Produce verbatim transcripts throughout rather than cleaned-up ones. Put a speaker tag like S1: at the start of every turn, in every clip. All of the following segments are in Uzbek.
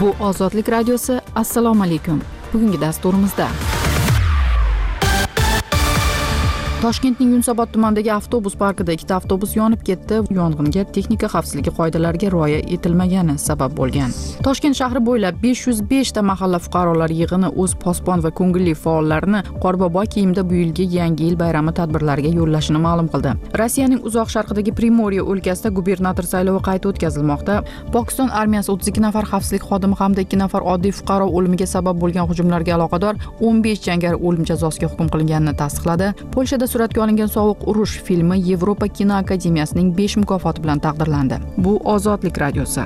S1: Bu Ozodlik radiosi. Assalomu alaykum. Bugungi dasturimizda Toshkentning Yunusobod tumanidagi avtobus parkida ikkita avtobus yonib ketdi. Yong'inga texnika xavfsizligi qoidalariga rioya etilmagani sabab bo'lgan. Toshkent shahri bo'ylab besh yuz besh ta mahalla fuqarolar yig'ini o'z posbon va ko'ngilli faollarini Qorbobo kiyimda bu yilgi Yangi yil bayrami tadbirlariga yo'llashini ma'lum qildi. Rossiyaning uzoq sharqidagi Primorye o'lkasida gubernator saylovi qayta o'tkazilmoqda. Pokiston armiyasi o'ttiz ikki nafar xavfsizlik xodimi hamda ikki nafar oddiy fuqaro o'limiga sabab bo'lgan hujumlarga aloqador o'n besh jangari o'lim jazosiga hukm qilinganini tasdiqladi. Polshada suratga olingan Sovuq urush filmi Yevropa kino akademiyasining besh mukofoti bilan taqdirlandi. Bu Ozodlik radiosi.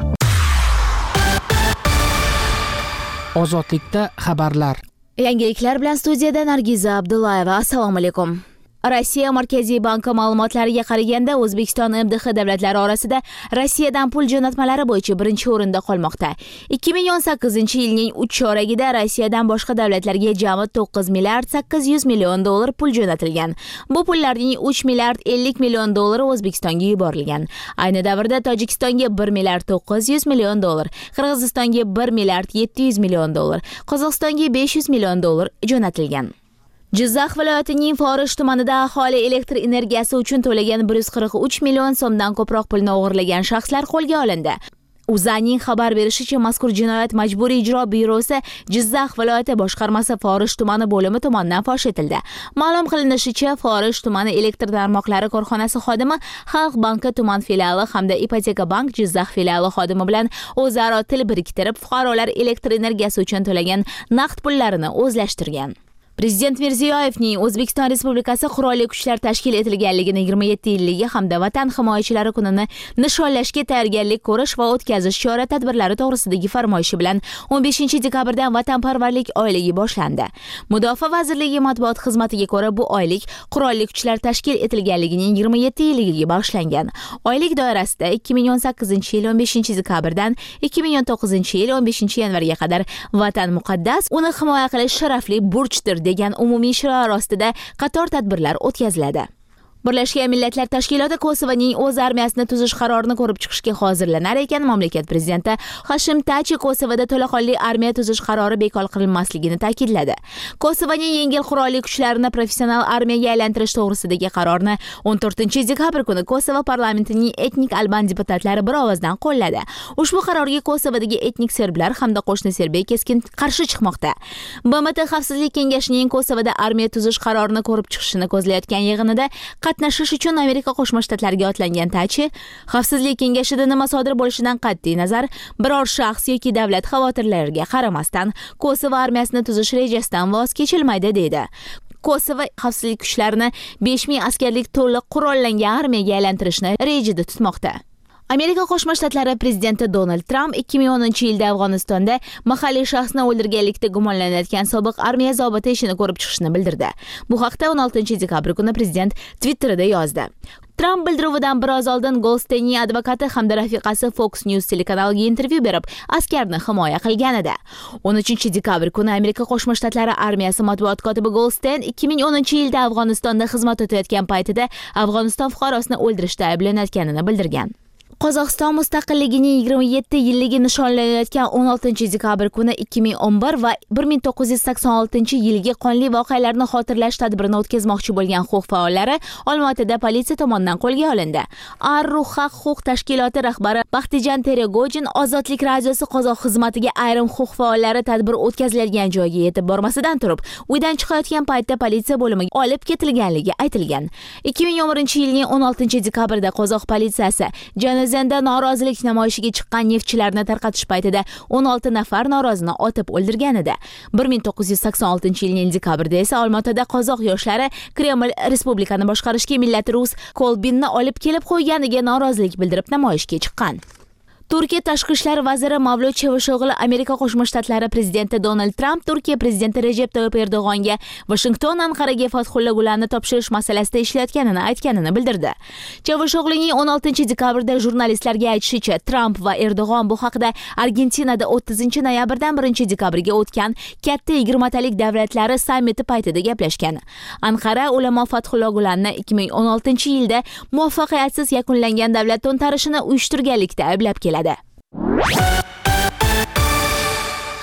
S1: Ozodlikda xabarlar.
S2: Yangiliklar bilan studiyada Nargiza Abdullayeva. Assalomu alaykum. Rossiya Markaziy banki ma'lumotlariga qaraganda O'zbekiston M D H davlatlari orasida Rossiyadan pul jo'natmalari bo'yicha birinchi o'rinda qolmoqda. ikki ming o'n sakkizinchi yilning uch choragida Rossiyadan boshqa davlatlarga jami to'qqiz milliard sakkiz yuz million dollar pul jo'natilgan. Bu pullarning uch milliard ellik million dollari O'zbekistonga yuborilgan. Ayni davrda Tojikistonga bir milliard to'qqiz yuz million dollar, Qirg'izistonga bir milliard yetti yuz million dollar, Qozog'istonga besh yuz million dollar jo'natilgan. Jizzax viloyatining Forish tumanida aholi elektr energiyasi uchun to'lagan bir yuz qirq uch million so'mdan ko'proq pulni o'g'irlagan shaxslar qo'lga olindi. Uzaning xabar berishicha, mazkur jinoyat Majburiy ijro byurosi Jizzax viloyati boshqarmasi Forish tumani bo'limi tomonidan fosh etildi. Ma'lum qilinishicha, Forish tumani elektr tarmoqlari korxonasi xodimi Xalq banki tuman filiali hamda Ipoteka bank Jizzax filiali xodimi bilan o'zaro til biriktirib, fuqarolar elektr energiyasi uchun to'lagan naqd pullarini o'zlashtirgan. Prezident Mirziyoyevning O'zbekiston Respublikasi Qurolli Kuchlar tashkil etilganligini yigirma yetti yilligi hamda Vatan himoyachilari kunini nishonlashga tayyorgarlik ko'rish va o'tkazish chora-tadbirlari to'g'risidagi farmoyishi bilan o'n beshinchi dekabrdan Vatanparvarlik oyligi boshlandi. Mudofaa vazirligi matbuot xizmatiga ko'ra, bu oylik Qurolli Kuchlar tashkil etilganligining yigirma yetti yilligiga bag'ishlangan. Oylik doirasida ikki ming o'n sakkizinchi yil o'n beshinchi dekabrdan ikki ming o'n to'qqizinchi yil o'n beshinchi yanvarga qadar Vatan muqaddas, uni himoya qilish sharafli burchdir degan umumiy shior ostida qator tadbirlar o'tkaziladi. Birlashgan Millatlar Tashkiloti Kosovoning o'z armiyasini tuzish qarorini ko'rib chiqishga hozirlanar ekan. Mamlakat prezidenti Hashim Tachi Kosovoda to'laqonli armiya tuzish qarori bekor qilinmasligini ta'kidladi. Kosovoning yengil qurolli kuchlarini professional armiyaga aylantirish to'g'risidagi qarorni o'n to'rtinchi dekabr kuni Kosovo parlamentining etnik alban deputatlari bir ovozdan qo'lladi. Ushbu qarorga Kosovodagi etnik serblar hamda qo'shni Serbiya keskin qarshi chiqmoqda. B M T Xavfsizlik kengashining Kosovoda armiya tuzish qarorini ko'rib chiqishini ko'zlayotgan yig'inida qatnashish uchun Amerika Qo'shma Shtatlariga otlangan Tachi, Xavfsizlik kengashida nima sodir bo'lishidan qat'iy nazar, biror shaxs yoki davlat xavotirlariga qaramasdan Kosovo armiyasini tuzish rejasidan voz kechilmaydi dedi. Kosovo xavfsizlik kuchlarini besh ming askarlik to'liq qurollangan armiyaga aylantirishni rejada tutmoqda. Amerika Qo'shma Shtatlari prezidenti Donald Trump ikki ming o'ninchi yilda Afg'onistonda mahalliy shaxsni o'ldirganlikda gumonlanayotgan sobiq armiya zobiti ishini ko'rib chiqishini bildirdi. Bu haqda o'n oltinchi dekabr kuni prezident Twitterida yozdi. Trump bildiruvidan biroz oldin Goldsteinning advokati hamda rafiqasi Fox News telekanaliga intervyu berib, askarni himoya qilgan edi. o'n uchinchi dekabr kuni Amerika Qo'shma Shtatlari armiyasi matbuot kotibi Goldstein ikki ming o'ninchi yilda Afg'onistonda xizmat o'tayotgan paytida Afg'oniston fuqarosini o'ldirishda ayblanayotganini bildirgan. Qozog'iston mustaqilligining yigirma yetti yilligi nishonlanayotgan o'n oltinchi dekabr kuni ikki ming o'n bir va bir ming to'qqiz yuz sakson oltinchi yilgi qonli voqealarni xotirlash tadbirini o'tkazmoqchi bo'lgan huquq faollari Olmaotada politsiya tomonidan qo'lga olindi. Ar-Ruh Haq huquq tashkiloti rahbari Baxtijan Teregojin Ozodlik radiosi qozoq xizmatiga ayrim huquq faollari tadbir o'tkaziladigan joyga yetib bormasidan turib, uydan chiqayotgan paytda politsiya bo'limiga olib ketilganligi aytilgan. ikki ming o'n birinchi yilning o'n oltinchi dekabrda qozoq politsiyasi Janozanda norozilik namoyishiga chiqqan neftchilarni tarqatish paytida o'n olti nafar norozini otib o'ldirgan edi. bir ming to'qqiz yuz sakson oltinchi yilning dekabrida esa Olmaotada qozoq yoshlari Kreml respublikani boshqarishga millati rus Kolbinni olib kelib qo'yganiga norozilik bildirib namoyishga chiqqan. Turkiya tashqi ishlar vaziri Mavlut Chavusho'g'li Amerika Qo'shma Shtatlari prezidenti Donald Trump Turkiya prezidenti Recep Tayyip Erdo'g'onga Washington Anqaraga Fathullo Gulenni topshirish masalasida ishlayotganini aytganini bildirdi. Chavusho'g'lining o'n oltinchi dekabrda jurnalistlarga aytishicha, Trump va Erdo'g'on bu haqda Argentinada o'ttizinchi noyabrdan birinchi dekabrga o'tgan katta yigirmatalik davlatlari sammiti paytida gaplashgan. Anqara ulamo Fathullo Gulenni ikki ming o'n oltinchi yilda muvaffaqiyatsiz yakunlangan davlat to'ntarishini uyushtirganlikda ayblab keladi.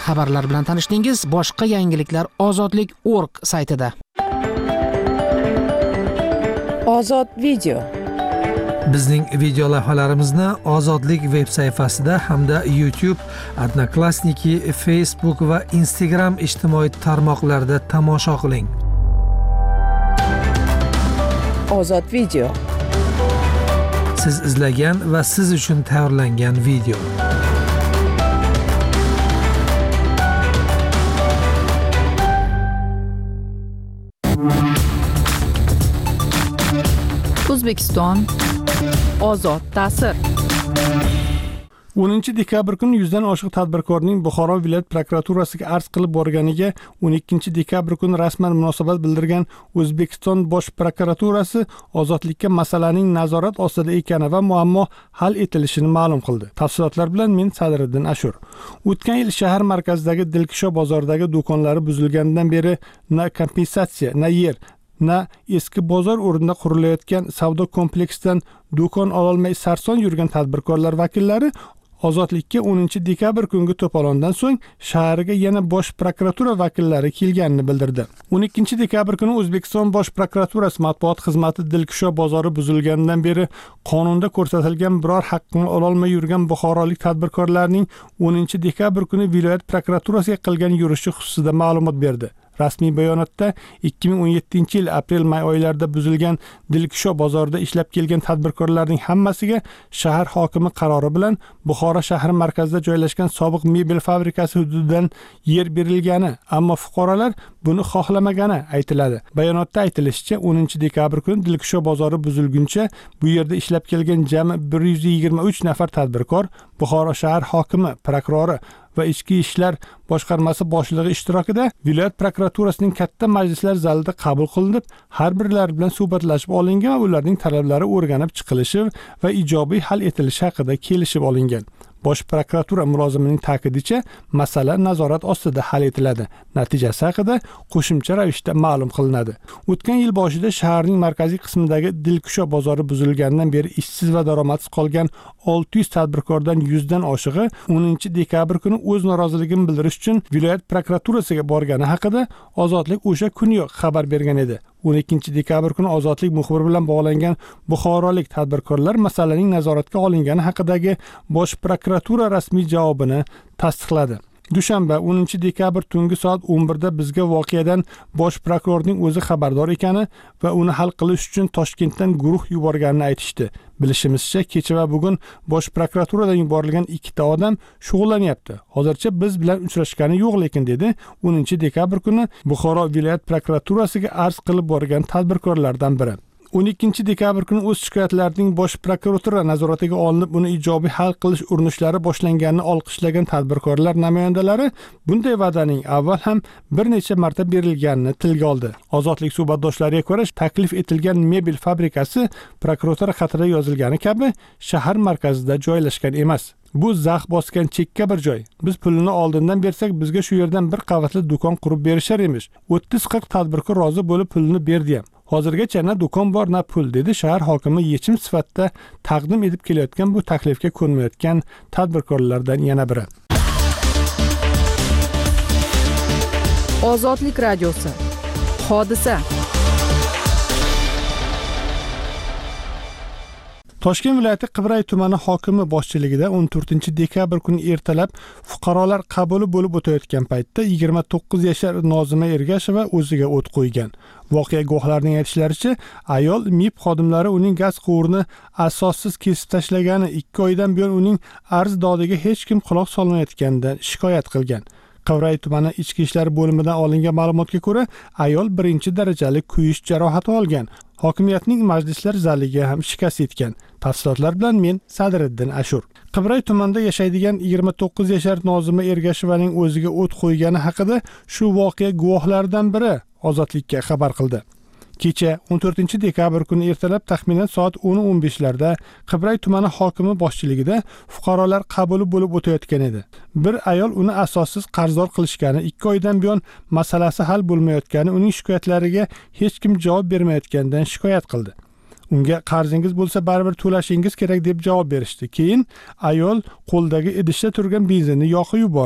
S3: xabarlar bilan tanishdingiz. Boshqa yangiliklar ozodlik nokta org saytida.
S1: Ozod video.
S4: Bizning video lavhalarimizni Ozodlik veb sayfasida hamda YouTube, Odnoklassniki, Facebook va Instagram ijtimoiy tarmoqlarida tomosha qiling.
S1: Ozod video.
S4: Siz izlagan va siz uchun tayyorlangan video.
S1: O'zbekiston ozod ta'sir.
S5: o'ninchi dekabr kuni yuzdan oshiq tadbirkorning Buxoro viloyat prokuraturasiga arz qilib borganiga o'n ikkinchi dekabr kuni rasman munosabat bildirgan O'zbekiston Bosh prokuraturasi ozodlikka masalaning nazorat ostida ekani va muammo hal etilishini ma'lum qildi. Tafsilotlar bilan men Sadriddin Ashur. O'tgan yil shahar markazidagi Dilkusho bozoridagi do'konlari buzilganidan beri na kompensatsiya, na yer, na eski bozor o'rnida qurilayotgan savdo kompleksidan do'kon ololmay sarson yurgan tadbirkorlar vakillari ozodlikka o'ninchi dekabr kungi to'polondan so'ng shaharga yana Bosh prokuratura vakillari kelganini bildirdi. o'n ikkinchi dekabr kuni O'zbekiston Bosh prokuraturasi matbuot xizmati Dilkusho bozori buzilganidan beri qonunda ko'rsatilgan biror haqqini ololmay yurgan buxorolik tadbirkorlarning o'ninchi dekabr kuni viloyat prokuraturasiga qilgan yurishi xususida ma'lumot berdi. Rasmiy bayonotda ikki ming o'n yettinchi yil aprel-may oylarida buzilgan Dilkusho bozorida ishlab kelgan tadbirkorlarning hammasiga shahar hokimi qarori bilan Buxoro shahar markazida joylashgan sobiq mebel fabrikasi hududidan yer berilgani, ammo fuqarolar buni xohlamagani aytiladi. Bayonotda aytilishicha, o'ninchi dekabr kuni Dilkusho bozori buzilguncha bu yerda ishlab kelgan jami bir yuz yigirma uch nafar tadbirkor Buxoro shahar hokimi, prokurori va ichki ishlar boshqarmasi boshlig'i ishtirokida viloyat prokuraturasining katta majlislar zalida qabul qilinib, har birlari bilan suhbatlashib olingan va ularning talablari o'rganib chiqilishi va ijobiy hal etilishi haqida kelishib olingan. Bosh prokuratura mulozimining ta'kidicha, masala nazorat ostida hal etiladi. Natijasi haqida qo'shimcha ravishda ma'lum qilinadi. O'tgan yil boshida shaharning markaziy qismidagi Dilkusho bozori buzilganidan beri ishsiz va daromadsiz qolgan olti yuz tadbirkordan yuzdan oshig'i o'ninchi dekabr kuni o'z noroziligini bildirish uchun viloyat prokuraturasiga borgani haqida Ozodlik o'sha kuniyoq xabar bergan edi. o'n ikkinchi dekabr kuni Ozodlik muxbiri bilan bog'langan buxorolik tadbirkorlar masalaning nazoratga olingani haqidagi Bosh prokuratura rasmiy javobini tasdiqladi. Dushanba o'ninchi dekabr tungi soat o'n birda bizga voqeadan bosh prokurorning o'zi xabardor ekani va uni hal qilish uchun Toshkentdan guruh yuborganini aytishdi. Bilishimizcha, kecha va bugun bosh prokuraturadan yuborilgan ikkita odam shug'ullanyapti. Hozircha biz bilan uchrashgani yo'q, lekin dedi o'ninchi dekabr kuni Buxoro viloyat prokuraturasiga arz qilib borgan tadbirkorlardan biri. o'n ikkinchi dekabr kuni o'z shikoyatlarining Bosh prokuratura nazoratiga olinib, uni ijobiy hal qilish urinishlari boshlanganini olqishlagan tadbirkorlar namoyandalari bunday va'daning avval ham bir necha marta berilganini tilga oldi. Ozodlik suhbatdoshlariga ko'ra, taklif etilgan mebel fabrikasi prokuratura xatida yozilgani kabi shahar markazida joylashgan emas. Bu zax bosgan chekka bir joy. Biz pulini oldindan bersak, bizga shu yerdan bir qavatli do'kon qurib berishar emish. o'ttiz qirq tadbirkor rozi bo'lib pulini berdi ham. Hozirgacha na do'kon bor, na pul, dedi shahar hokimi yechim sifatida taqdim etib kelayotgan bu taklifga ko'nmayotgan tadbirkorlardan yana biri.
S1: Ozodlik radiosi. Hodisa.
S5: Toshkent viloyati Qibray tumani hokimi boshchiligida o'n to'rtinchi dekabr kuni ertalab fuqarolar qabuli bo'lib o'tayotgan paytda yigirma to'qqiz yashar Nozima Ergasheva o'ziga o't qo'ygan. Voqea guvohlarining aytishlaricha, ayol mib xodimlari uning gaz quvurini asossiz kesib tashlagani, ikki oydan buyon uning arz dodiga hech kim quloq solmayotganidan shikoyat qilgan. Qibray tumani ichki ishlar bo'limidan olingan ma'lumotga ko'ra, ayol birinchi darajali kuyish jarohati olgan. Hokimiyatning majlislar zaliga ham shikast yetgan. Tafsilotlar bilan men Sadriddin Ashur. Qibray tumanida yashaydigan yigirma to'qqiz yashar Nozima Ergashevaning o'ziga o't qo'ygani haqida shu voqea guvohlaridan biri Ozodlikka xabar qildi. Kecha o'n to'rtinchi dekabr kuni ertalab taxminan soat o'n o'n beshlarda Qibray tumani hokimi boshchiligida fuqarolar qabuli bo'lib o'tayotgan edi. Bir ayol uni asossiz qarzdor qilishgani, ikki oydan buyon masalasi hal bo'lmayotgani, uning shikoyatlariga hech kim javob bermayotganidan shikoyat qildi. Unga qarzingiz bo'lsa baribir to'lashingiz kerak deb javob berishdi. Keyin ayol qo'ldagi idishda turgan benzinni yoqib yubordi.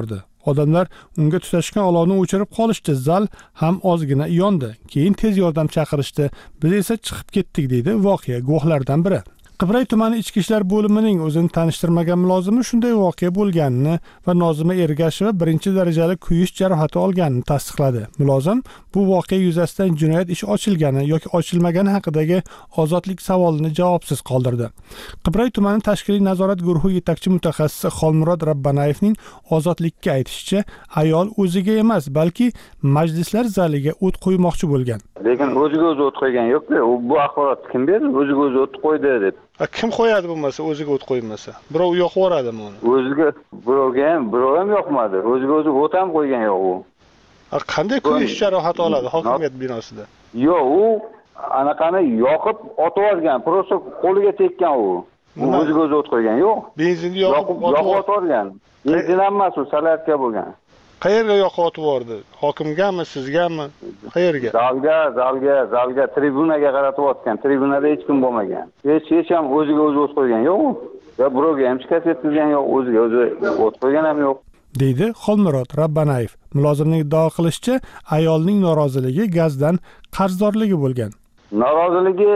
S5: Odamlar unga tutashgan olovni o'chirib qolishdi. Zal ham ozgina yondi. Keyin tez yordam chaqirishdi. Biz esa chiqib ketdik, deydi voqea guvohlaridan biri. Qibray tumani ichki ishlar bo'limining o'zini tanishtirmagan mulozimi shunday voqea bo'lganini va Nozima Ergasheva birinchi darajali kuyish jarohati olganini tasdiqladi. Mulozim bu voqea yuzasidan jinoyat ishi ochilgani yoki ochilmagani haqidagi ozodlik savolini javobsiz qoldirdi. Qibray tumani tashkiliy nazorat guruhi yetakchi mutaxassisi Xolmurod Rabbanayevning ozodlikka aytishicha, ayol o'ziga emas, balki majlislar zaliga o't qo'ymoqchi bo'lgan.
S6: Lekin o'ziga o'zi o't qo'ygan yo'q-ku. Bu axborotni kim berdi? O'ziga o'zi o't qo'ydi deb.
S5: Kim qo'yadi bo'lmasa, o'ziga o't qo'ymasa? Birov yoqib yuboradimi uni?
S6: O'ziga birovga ham, birov ham yoqmadi. O'ziga o'zi o't ham qo'ygan yo'q u.
S5: Qanday kuyish jarohati oladi hokimiyat binosida?
S6: Yo'q, u anaqani yoqib otib olgan, prosta qo'liga tekkan u. O'ziga o'zi o't qo'ygan yo'q.
S5: Benzinni yoqib
S6: otib olgan. Benzin emas, u salatga bo'lgan.
S5: Qayerga yoqib otib yubordi? Hokimgami, sizgami? Qayerga?
S6: Zalga, zalga, zalga, tribunaga qaratib otgan. Tribunada hech kim bo'lmagan. Hech hech ham o'ziga o'zi o't qo'ygan yo'q. Va birovga ham shikast etilgan yo'q, o'ziga o'zi o't qo'ygan ham yo'q.
S5: deydi Xolmurod Rabbanayev. Mulozimning iddao qilishicha, ayolning noroziligi gazdan qarzdorligi bo'lgan.
S6: Noroziligi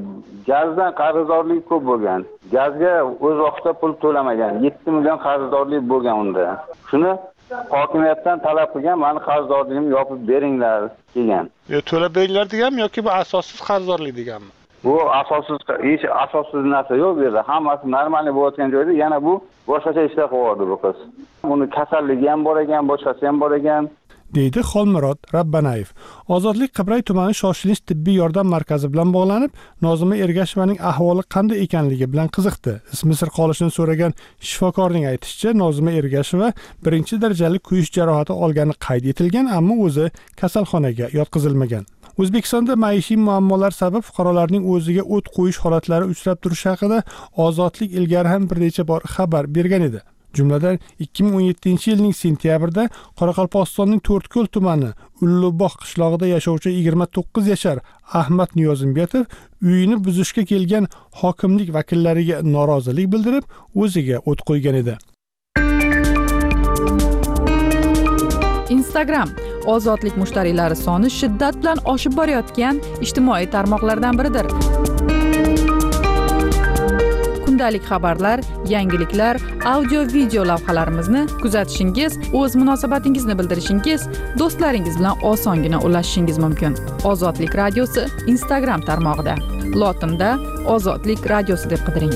S6: gazdan qarzdorligi ko'p bo'lgan. Gazga o'z vaqtida pul to'lamagan. yetti million qarzdorlik bo'lgan unda. Shuni hokimiyatdan talab qilgan, meni qarzdorligimni yopib beringlar degan.
S5: Yo, to'lab beringlar deganmi yoki bu asossiz qarzdorlik deganmi?
S6: Bu asossiz, hech asossiz narsa yo'q bu yerda. Hammasi normal bo'layotgan joyda yana bu boshqacha ishlar qilyapti bu qiz. Uni kasalligi ham bor ekan, boshqasi ham bor ekan.
S5: deydi Xolmurod Rabbanayev. Ozodlik Qibray tumani shoshilinch tibbiy yordam markazi bilan bog'lanib, Nozima Ergashevaning ahvoli qanday ekanligi bilan qiziqdi. Ismi sir qolishini so'ragan shifokorning aytishicha, Nozima Ergasheva birinchi darajali kuyish jarohati olgani qayd etilgan, ammo o'zi kasalxonaga yotqizilmagan. O'zbekistonda maishiy muammolar sabab fuqarolarning o'ziga o't qo'yish holatlari uchrab turishi haqida Ozodlik ilgari ham bir necha bor xabar bergan edi. Jumladan ikki ming o'n yettinchi yilning sentyabrida Qoraqalpog'istonning To'rtko'l tumani Ullubog' qishlog'ida yashovchi yigirma to'qqiz yashar Ahmad Niyozimbetov uyini buzishga kelgan hokimlik vakillariga norozilik bildirib, o'ziga o't qo'ygan edi.
S1: Instagram ozodlik mushtariylari soni shiddat bilan oshib borayotgan ijtimoiy tarmoqlardan biridir. Kundalik xabarlar, yangiliklar, audio-video lavhalarimizni kuzatishingiz, o'z munosabatingizni bildirishingiz, do'stlaringiz bilan osongina ulashishingiz mumkin. Ozodlik radiosi Instagram tarmog'ida. Lotinda Ozodlik radiosi deb qidiring.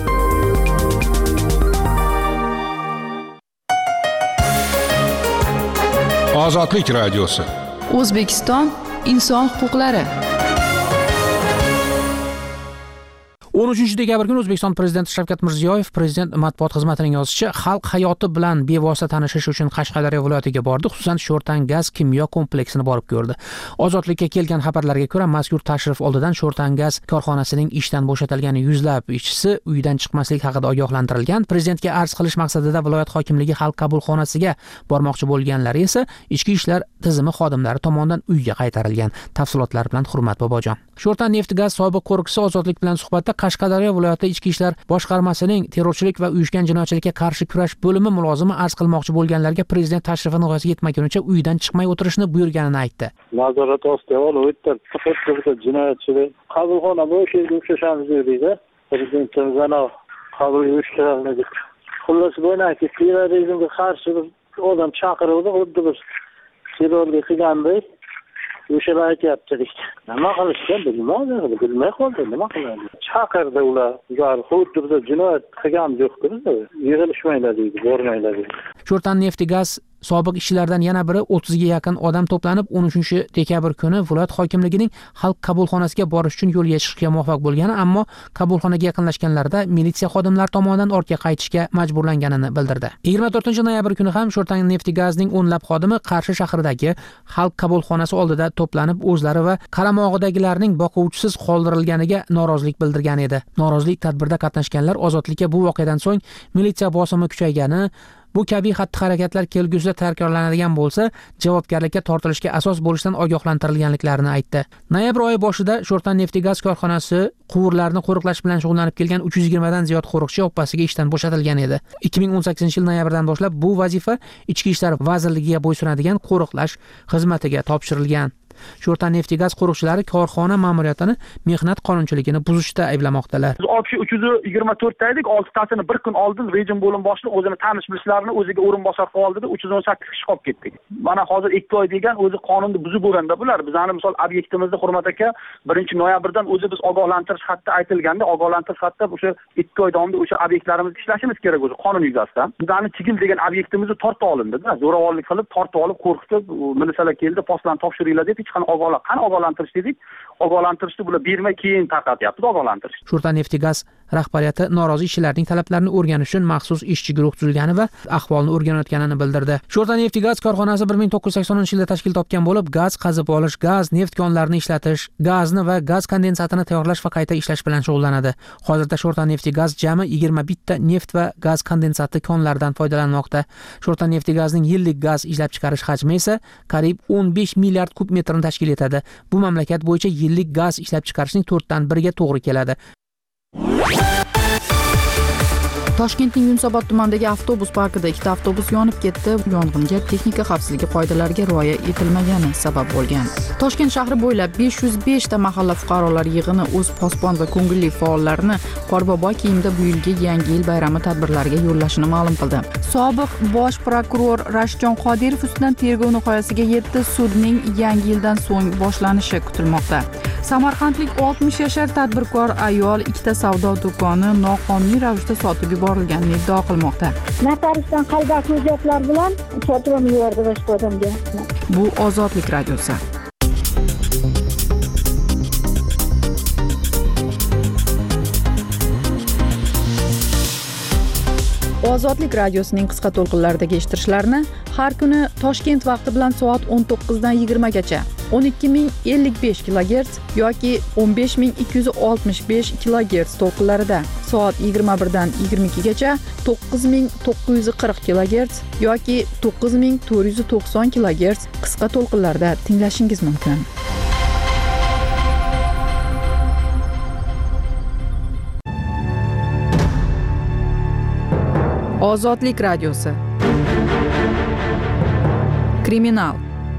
S7: Ozodlik radiosi.
S1: O'zbekiston inson huquqlari.
S3: o'n uchinchi dekabr kuni O'zbekiston Prezidenti Shavkat Mirziyoyev Prezident matbuot xizmatining yozishicha, xalq hayoti bilan bevosita tanishish uchun Qashqadaryo viloyatiga bordi, xususan Sho'rtan gaz kimyo kompleksini borib ko'rdi. Ozodlikka kelgan xabarlarga ko'ra, mazkur tashrif oldidan Sho'rtan gaz korxonasining ishdan bo'shatilgan yuzlab ishchisi uydan chiqmaslik haqida ogohlantirilgan. Prezidentga arz qilish maqsadida viloyat hokimligi xalq qabulxonasiga bormoqchi bo'lganlar esa ichki ishlar tizimi xodimlari tomonidan uyga qaytarilgan. Tafsilotlar bilan Hurmat Bobojon. Sho'rtan neft gaz sobiq qo'riqchisi Ozodlik bilan suhbatda Qashqadaryo viloyati ichki ishlar boshqarmasining terrorchilik va uyushgan jinoyatchilikka qarshi kurash bo'limi mulozimi arz qilmoqchi bo'lganlarga prezident tashrifini g'oyaga yetmagunicha uydan chiqmay o'tirishni buyurganini aytdi.
S8: Nazorat ostiga olib o'tib, faqat jinoyatchilik qabulxona bo'yicha uchrashamiz deydi. Prezidentimiz ana qabul uyushtirildi. Xullas bo'ynaki terrorizmga qarshi odam chaqiruvdi, xuddi bir terrorga qilgandek. O'shalar aytyapti. Nima qilishgan bilmaydi, bilmay qoldi, nima qiladi. Chaqirdi ular, ular xuddi bir jinoyat qilgan yo'q-ku, yig'ilishmaylar deydi, bormaylar deydi.
S3: Sho'rtan neft gaz sobiq ishchilardan yana biri o'ttizga yaqin odam to'planib o'n uchinchi dekabr kuni viloyat hokimligining xalq qabulxonasiga borish uchun yo'lga chiqishga muvaffaq bo'lgani, ammo qabulxonaga yaqinlashganlarida militsiya xodimlari tomonidan ortga qaytishga majburlanganini bildirdi. yigirma to'rtinchi noyabr kuni ham Sho'rtan neft gazning o'nlab xodimi Qarshi shahridagi xalq qabulxonasi oldida to'planib o'zlari va qaramog'idagilarning boquvchisiz qoldirilganiga norozilik bildirgan edi. Norozilik tadbirda qatnashganlar Ozodlikka bu voqeadan so'ng militsiya bosimi kuchaygani, Bu kabi xatti-harakatlar kelgusida takrorlanadigan bo'lsa, javobgarlikka tortilishga asos bo'lishidan ogohlantirilganliklarini aytdi. Noyabr oyi boshida Sho'rtan neft gaz korxonasi quvurlarni qo'riqlash bilan shug'ullanib kelgan uch yuz yigirma dan ziyod qo'riqchi oppasiga ishdan bo'shatilgan edi. ikki ming o'n sakkizinchi yil noyabrdan boshlab bu vazifa Ichki ishlar vazirligiga bo'ysunadigan qo'riqlash xizmatiga topshirilgan. Sho'rtan neft gaz qo'riqchilari korxona ma'muriyatini mehnat qonunchiligini buzishda ayblamoqdalar.
S7: Biz olti kishi uch yuz yigirma to'rt ta edik, oltitasini bir kun oldin rejim bo'lim boshlig'i o'zini tanish bilishlarini o'ziga o'rinbosar qilib oldida uch yuz o'n sakkiz kishi qolib ketdik. Mana hozir ikki oy degan o'zi qonunni buzib bo'lganda bular bizani misol obyektimizda Hurmat aka birinchi noyabrdan o'zi biz ogohlantirish xati aytilganda ogohlantirish xatda o'sha ikki oy davomida o'sha obyektlarimizda ishlashimiz kerak o'zi qonun yuzasidan. Bizani Chigil degan obyektimizni tortib olindi-da, zo'ravonlik qilib tortib olib qo'rqitib militsiyalar keldi, postlarni topshiringlar deb qani ogohlan qani ogohlantirish dedik. Ogohlantirishni bular bermay keyin tarqatyapti ogohlantirish.
S3: Sho'rtan neft gaz rahbariyati norozi ishchilarning talablarini o'rganish uchun maxsus ishchi guruh tuzilgani va ahvolni o'rganayotganini bildirdi. Sho'rtan neft gaz korxonasi bir ming to'qqiz yuz saksoninchi yilda tashkil topgan bo'lib, gaz qazib olish, gaz neft konlarini ishlatish, gazni va gaz kondensatini tayyorlash va qayta ishlash bilan shug'ullanadi. Hozirda Sho'rtan neft gaz jami yigirma bitta neft va gaz kondensati konlaridan foydalanmoqda. Sho'rtan neft gazning yillik gaz ishlab chiqarish hajmi esa qariyb o'n besh milliard kub metrni tashkil etadi. Bu mamlakat bo'yicha yillik gaz ishlab chiqarishning to'rtdan biriga to'g'ri keladi.
S1: Toshkentning Yunusobod tumanidagi avtobus parkida ikkita avtobus yonib ketdi. Yong'inga texnika xavfsizligi qoidalariga rioya etilmagani sabab bo'lgan. Toshkent shahri bo'ylab besh yuz besh ta mahalla fuqarolar yig'ini o'z posbon va ko'ngilli faollarini Qorbobo kiyimda bu yilgi Yangi yil bayrami tadbirlariga yo'llashini ma'lum qildi. Sobiq bosh prokuror Rashidjon Qodirov ustidan tergov nihoyasiga yetdi. Sudning Yangi yildan so'ng boshlanishi kutilmoqda. Samarqandlik oltmish yashar tadbirkor ayol ikkita savdo do'koni noqonuniy ravishda sotib yuborilganini iddao qilmoqda.
S9: Notariusdan qalbak hujjatlar bilan sotib yubordi boshqa odamga.
S1: Bu Ozodlik radiosi. Ozodlik radiosining qisqa to'lqinlaridagi eshittirishlarni har kuni Toshkent vaqti bilan soat o'n to'qqiz dan yigirma gacha o'n ikki ming ellik besh kilogerts yoki o'n besh ming ikki yuz oltmish besh kilogerts to'lqinlarida, soat yigirma bir dan yigirma ikki gacha to'qqiz ming to'qqiz yuz qirq kilogerts yoki to'qqiz ming to'rt yuz to'qson kilogerts qisqa to'lqinlarda tinglashingiz mumkin. Ozodlik radiosi. Kriminal.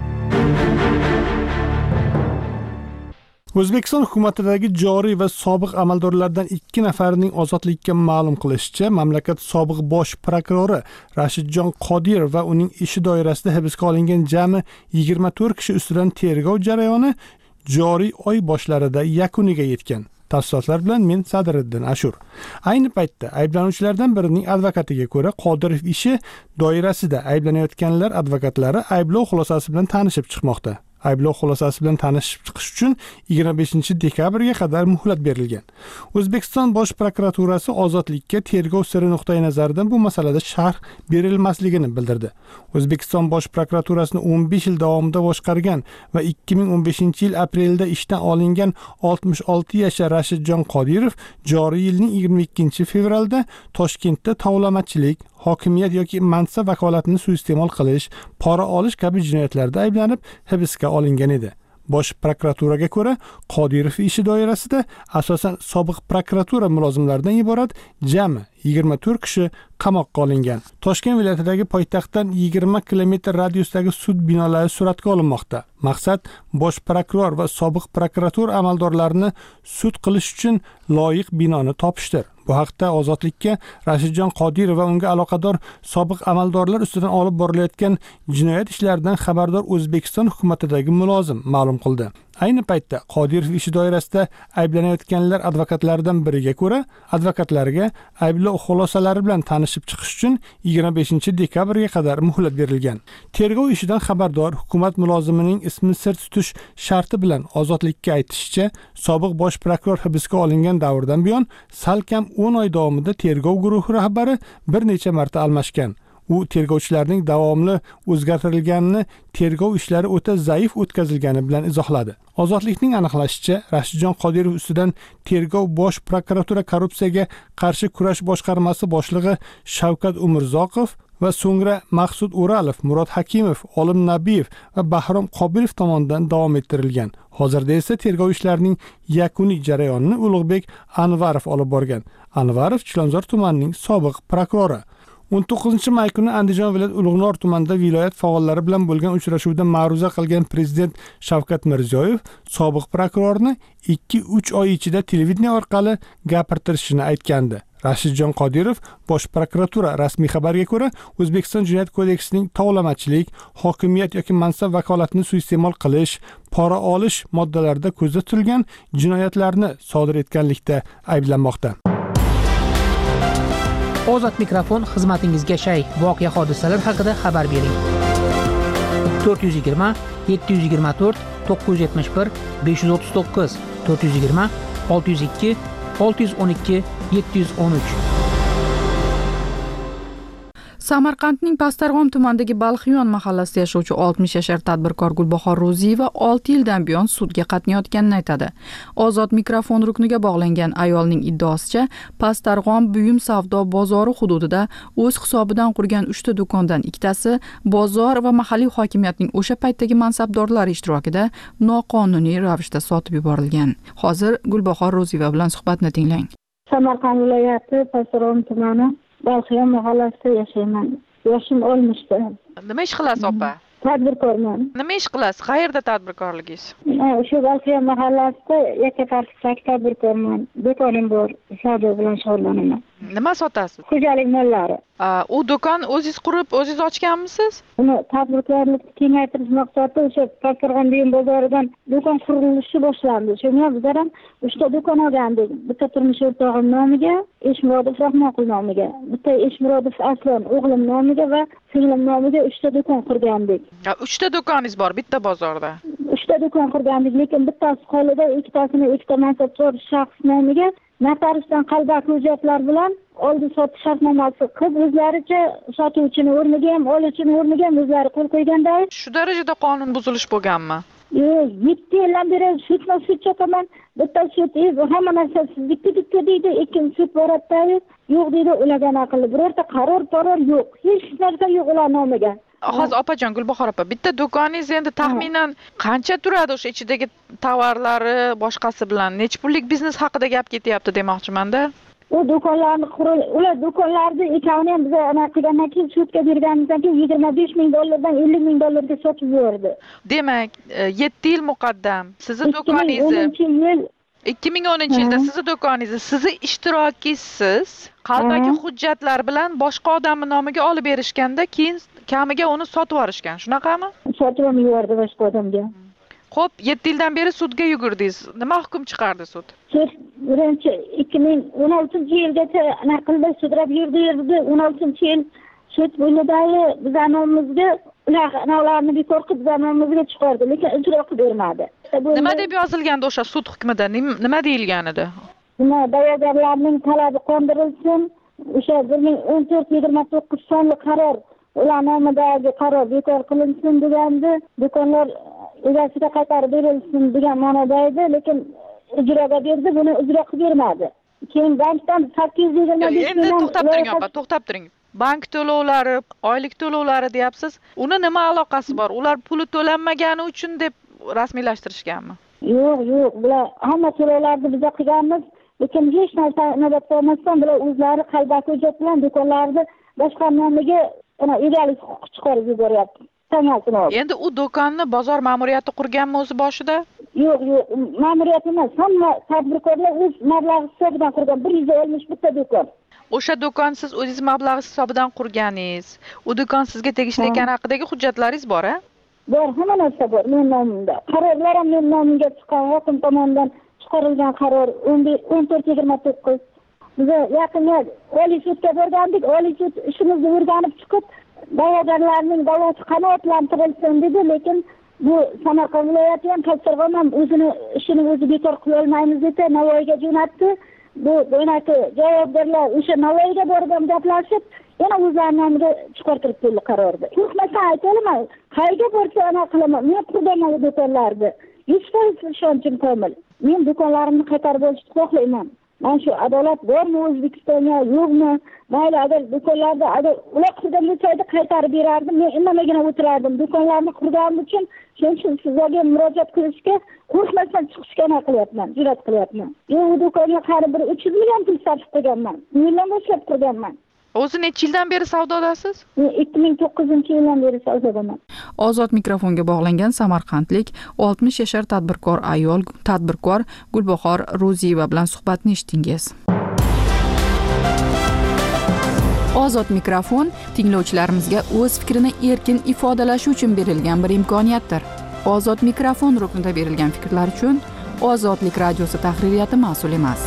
S5: O'zbekiston hukumatidagi joriy va sobiq amaldorlardan ikki nafarining ozodlikka ma'lum qilishicha, mamlakat sobiq bosh prokurori Rashidjon Qodirov va uning ishi doirasida hibsga olingan jami yigirma to'rt kishi ustidan tergov jarayoni joriy oy boshlarida yakuniga yetgan. Tafsilotlar bilan men Sadriddin Ashur. Ayni paytda ayblanuvchilardan birining advokatiga ko'ra, Qodirov ishi doirasida ayblanayotganlar advokatlari ayblov xulosasi bilan tanishib chiqmoqda. Ayblov xulosasi bilan tanishib chiqish uchun yigirma beshinchi dekabrga qadar muhlat berilgan. O'zbekiston Bosh prokuraturasi ozodlikka tergov siri nuqtai nazaridan bu masalada sharh berilmasligini bildirdi. O'zbekiston Bosh prokuraturasini o'n besh yil davomida boshqargan va ikki ming o'n beshinchi yil aprelda ishdan olingan oltmish olti yashar Rashidjon Qodirov joriy yilning yigirma ikkinchi fevralda Toshkentda tovlamachilik, hokimiyat yoki mansab vakolatini suiiste'mol qilish, pora olish kabi jinoyatlarda ayblanib hibsga olingan edi. Bosh prokuraturaga ko'ra, Qodirov ishi doirasida asosan sobiq prokuratura mulozimlaridan iborat jami yigirma to'rt kishi qamoqqa olingan. Toshkent viloyatidagi poytaxtdan yigirma kilometr radiusdagi sud binolari suratga olinmoqda. Maqsad bosh prokuror va sobiq prokuratura amaldorlarini sud qilish uchun loyiq binoni topishdir. Bu haqda Ozodlikka Rashidjon Qodirov va unga aloqador sobiq amaldorlar ustidan olib borilayotgan jinoyat ishlaridan xabardor O'zbekiston hukumatidagi mulozim ma'lum qildi. Ayni paytda Qodirov ishi doirasida ayblanayotganlar advokatlaridan biriga ko'ra, advokatlarga ayblov xulosalari bilan tanishib chiqish uchun yigirma beshinchi dekabrga qadar muhlat berilgan. Tergov ishidan xabardor hukumat mulozimining ismini sir tutish sharti bilan Ozodlikka aytishicha, sobiq bosh prokuror hibsga olingan davrdan buyon salkam o'n oy davomida tergov guruhi rahbari bir necha marta almashgan. U tergovchilarning davomli o'zgartirilganini, tergov ishlari o'ta zaif o'tkazilgani bilan izohladi. Ozodlikning aniqlashicha, Rashidjon Qodirov ustidan tergov bosh prokuratura korrupsiyaga qarshi kurash boshqarmasi boshlig'i Shavkat Umurzoqov va so'ngra Maqsud O'ralov, Murod Hakimov, Olim Nabiyev va Bahrom Qobilov tomonidan davom ettirilgan. Hozirda esa tergov ishlarining yakuniy jarayonini Ulug'bek Anvarov olib borgan. Anvarov Chilonzor tumanining sobiq prokurori. o'n to'qqizinchi may kuni Andijon viloyat Ulug'nor tumanida viloyat faollari bilan bo'lgan uchrashuvda ma'ruza qilgan prezident Shavkat Mirziyoyev sobiq prokurorni ikki uch oy ichida televideniya orqali gapirtirishini aytgandi. Rashidjon Qodirov Bosh prokuratura rasmiy xabarga ko'ra, O'zbekiston Jinoyat kodeksining tovlamachilik, hokimiyat yoki mansab vakolatini suiiste'mol qilish, pora olish moddalarida ko'zda tutilgan jinoyatlarni sodir etganlikda ayblanmoqda.
S3: Ozod mikrofon xizmatingizga shay. Voqea hodisalar haqida xabar bering. to'rt yuz yigirma yetti yuz yigirma to'rt to'qqiz yuz yetmish bir besh yuz o'ttiz to'qqiz to'rt yuz yigirma olti yuz ikki olti yuz o'n ikki yetti yuz o'n uch.
S1: Samarqandning Pastarg'om tumanidagi Balxiyon mahallasida yashovchi oltmish yashar tadbirkor Gulbahor Ro'ziyeva olti yildan buyon sudga qatnayotganini aytadi. Ozod mikrofon rukniga bog'langan ayolning iddaosicha, Pastarg'om buyum savdo bozori hududida o'z hisobidan qurgan uchta do'kondan ikkitasi bozor va mahalliy hokimiyatning o'sha paytdagi mansabdorlari ishtirokida noqonuniy ravishda sotib yuborilgan. Hozir Gulbahor Ro'ziyeva bilan suhbatni tinglang.
S9: Samarqand viloyati Pastarg'om tumani Balxiyon mahallasida yashayman. Yoshim oltmishda.
S10: Nima ish qilasiz opa?
S9: Tadbirkorman.
S10: Nima ish qilasiz? Qayerda tadbirkorligingiz?
S9: Shu Balxiyon mahallasida yakkapartishdagi tadbirkorman. Do'konim bor, savdo bilan shug'ullanaman.
S10: Nima sotasiz?
S9: Xo'jalik mollari.
S10: U do'kon o'zingiz qurib, o'zingiz ochganmisiz?
S9: Uni tadbirkorlikni kengaytirish maqsadida o'sha Pastarg'om buyum bozoridan do'kon qurilishi boshlandi. Shunga bizlar ham uchta do'kon olgandik. Bitta turmush o'rtog'im nomiga, Eshmurodov Rahmonqul nomiga, bitta Eshmurodov Aslan o'g'lim nomiga va singlim nomiga uchta do'kon qurgandik.
S10: uchta do'koningiz bor bitta bozorda.
S9: uchta do'kon qurgandik, lekin bittasi qolida, ikkitasini ikkita mansabdor shaxs nomiga notariusdan qalbaki hujjatlar bilan oldi sotish shartnomasi qilib, o'zlaricha sotuvchini o'rniga ham, oluvchini o'rniga ham o'zlari qo'l qo'yganda.
S10: Shu darajada qonun buzilish bo'lganmi?
S9: Yo'q, yetti yildan beri sudma sud cho'kaman. Bitta sud hamma narsa siznikki dikka deydi, ikkinchi sud boradida yo'q deydi, ularga aqlli birorta qaror qaror yo'q. Hech narsa yo'q ular nomiga.
S10: Hozir opajon Gulbahor opa, bitta do'koningiz endi taxminan qancha turadi o'sha ichidagi tovarlari boshqasi bilan? Necha pullik biznes haqida gap ketyapti demoqchiman-da.
S9: U do'konlarni quril, ular do'konlarni ikkovini ham biz anaqa qilgandan keyin sudga berganimizdan keyin yigirma besh ming dollardan ellik ming dollarga sotib yubordi.
S10: Demak, yetti yil muqaddam sizni do'koningizni ikki ming o'ninchi yilda sizni do'koningizni sizni ishtirokisiz qalbaki hujjatlar bilan boshqa odamning nomiga olib berishganda, keyin kamiga uni sotib yuborishgan. Shunaqami?
S9: Sotib yubordi boshqa odamga.
S10: Xo'p, yetti yildan beri sudga yugurdingiz. Nima hukm chiqardi sud?
S9: Sud birinchi ikki ming o'n oltinchi yilgacha naqlda sudrab yurdi, yurdi. o'n oltinchi yil sud bo'limidagi bizning nomimizga ularni bekor qilib bizning nomimizga chiqardi, lekin ijro qilib bermadi.
S10: Nima deb yozilgandi o'sha sud hukmida? Nima deyilgan edi?
S9: Nima da'vogarlarning talabi qondirilsin, o'sha bir ming o'n to'rt yigirma to'qqiz sonli qaror, ular nomidagi qaror bekor qilinsin degandi. Do'konlar egasiga qaytarib berilsin degan ma'noda edi, lekin ijroga berdi, buni ijro qilib bermadi. Keyin bankdan sakkiz yuz yigirma besh
S10: endi to'xtab turing opa, to'xtab turing. Bank to'lovlari, oylik to'lovlari deyapsiz. Uni nima aloqasi bor? Ular puli to'lanmagani uchun deb rasmiylashtirishganmi?
S9: Yo'q, yo'q, bular hamma to'lovlarni biz qilganmiz, lekin hech narsa inobatga olmasdan bular o'zlari qalbaki hujjat bilan do'konlarni boshqa nomiga egalik huquqi chiqarib yuboryapti.
S10: Endi u do'konni bozor ma'muriyati qurganmi o'zi boshida?
S9: Yo'q, yo'q, ma'muriyat emas, hamma tadbirkorlar o'z mablag'i hisobidan qurgan bir yuz oltmish bitta do'kon.
S10: O'sha do'kon siz o'zingiz mablag' hisobidan qurganingiz, u do'kon sizga tegishli ekani haqidagi hujjatlaringiz bor-a?
S9: Bor, hamma narsa bor men nomimda. Qarorlar ham men nomimga chiqqan, hokim tomonidan chiqarilgan qaror o'n to'rt yigirma to'qqiz. Biz yaqinda oliy sudga borgandik, oliy sud ishimizni o'rganib chiqib, da'vogarlarning da'vosi qanoatlantirilsin dedi, lekin bu Samarqand viloyati ham Pastarg'om ham o'zini ishini o'zi bekor qila olmaymiz deb Navoiyga jo'natdi. Bu bunaqa javobgarlar o'sha Navoiyga borib ham gaplashib, yana o'zlarining nomiga chiqartirib keldi qarorni. Qo'rqmasdan aytaman, qayerga borsa ana qilaman. Men qurbaman do'konlarni. yuz foiz ishonchim komil. Men do'konlarimni qaytarib olishni xohlayman. mana shu adolat bormi O'zbekistonda yo'qmi? Mayli, agar do'konlarda agar ular qurgan bo'lsaydi qaytarib berardim, men indamagina o'tirardim. Do'konlarni qurganim uchun shuning uchun sizlarga murojaat qilishga qo'rqmasdan chiqishga nima qilyapman, jur'at qilyapman. Men bu do'konga qarib bir uch yuz million pul sarf qilganman. Bu yildan boshlab qurganman.
S10: O'zi necha yildan beri savdodasiz?
S9: Men ikki ming to'qqizinchi yildan beri savdodaman.
S1: Ozod mikrofonga bog'langan samarqandlik oltmish yashar tadbirkor ayol, tadbirkor Gulbahor Ro'ziyeva bilan suhbatni eshitdingiz. Ozod mikrofon tinglovchilarimizga o'z fikrini erkin ifodalashi uchun berilgan bir imkoniyatdir. Ozod mikrofon ruknida berilgan fikrlar uchun Ozodlik radiosi tahririyati mas'ul emas.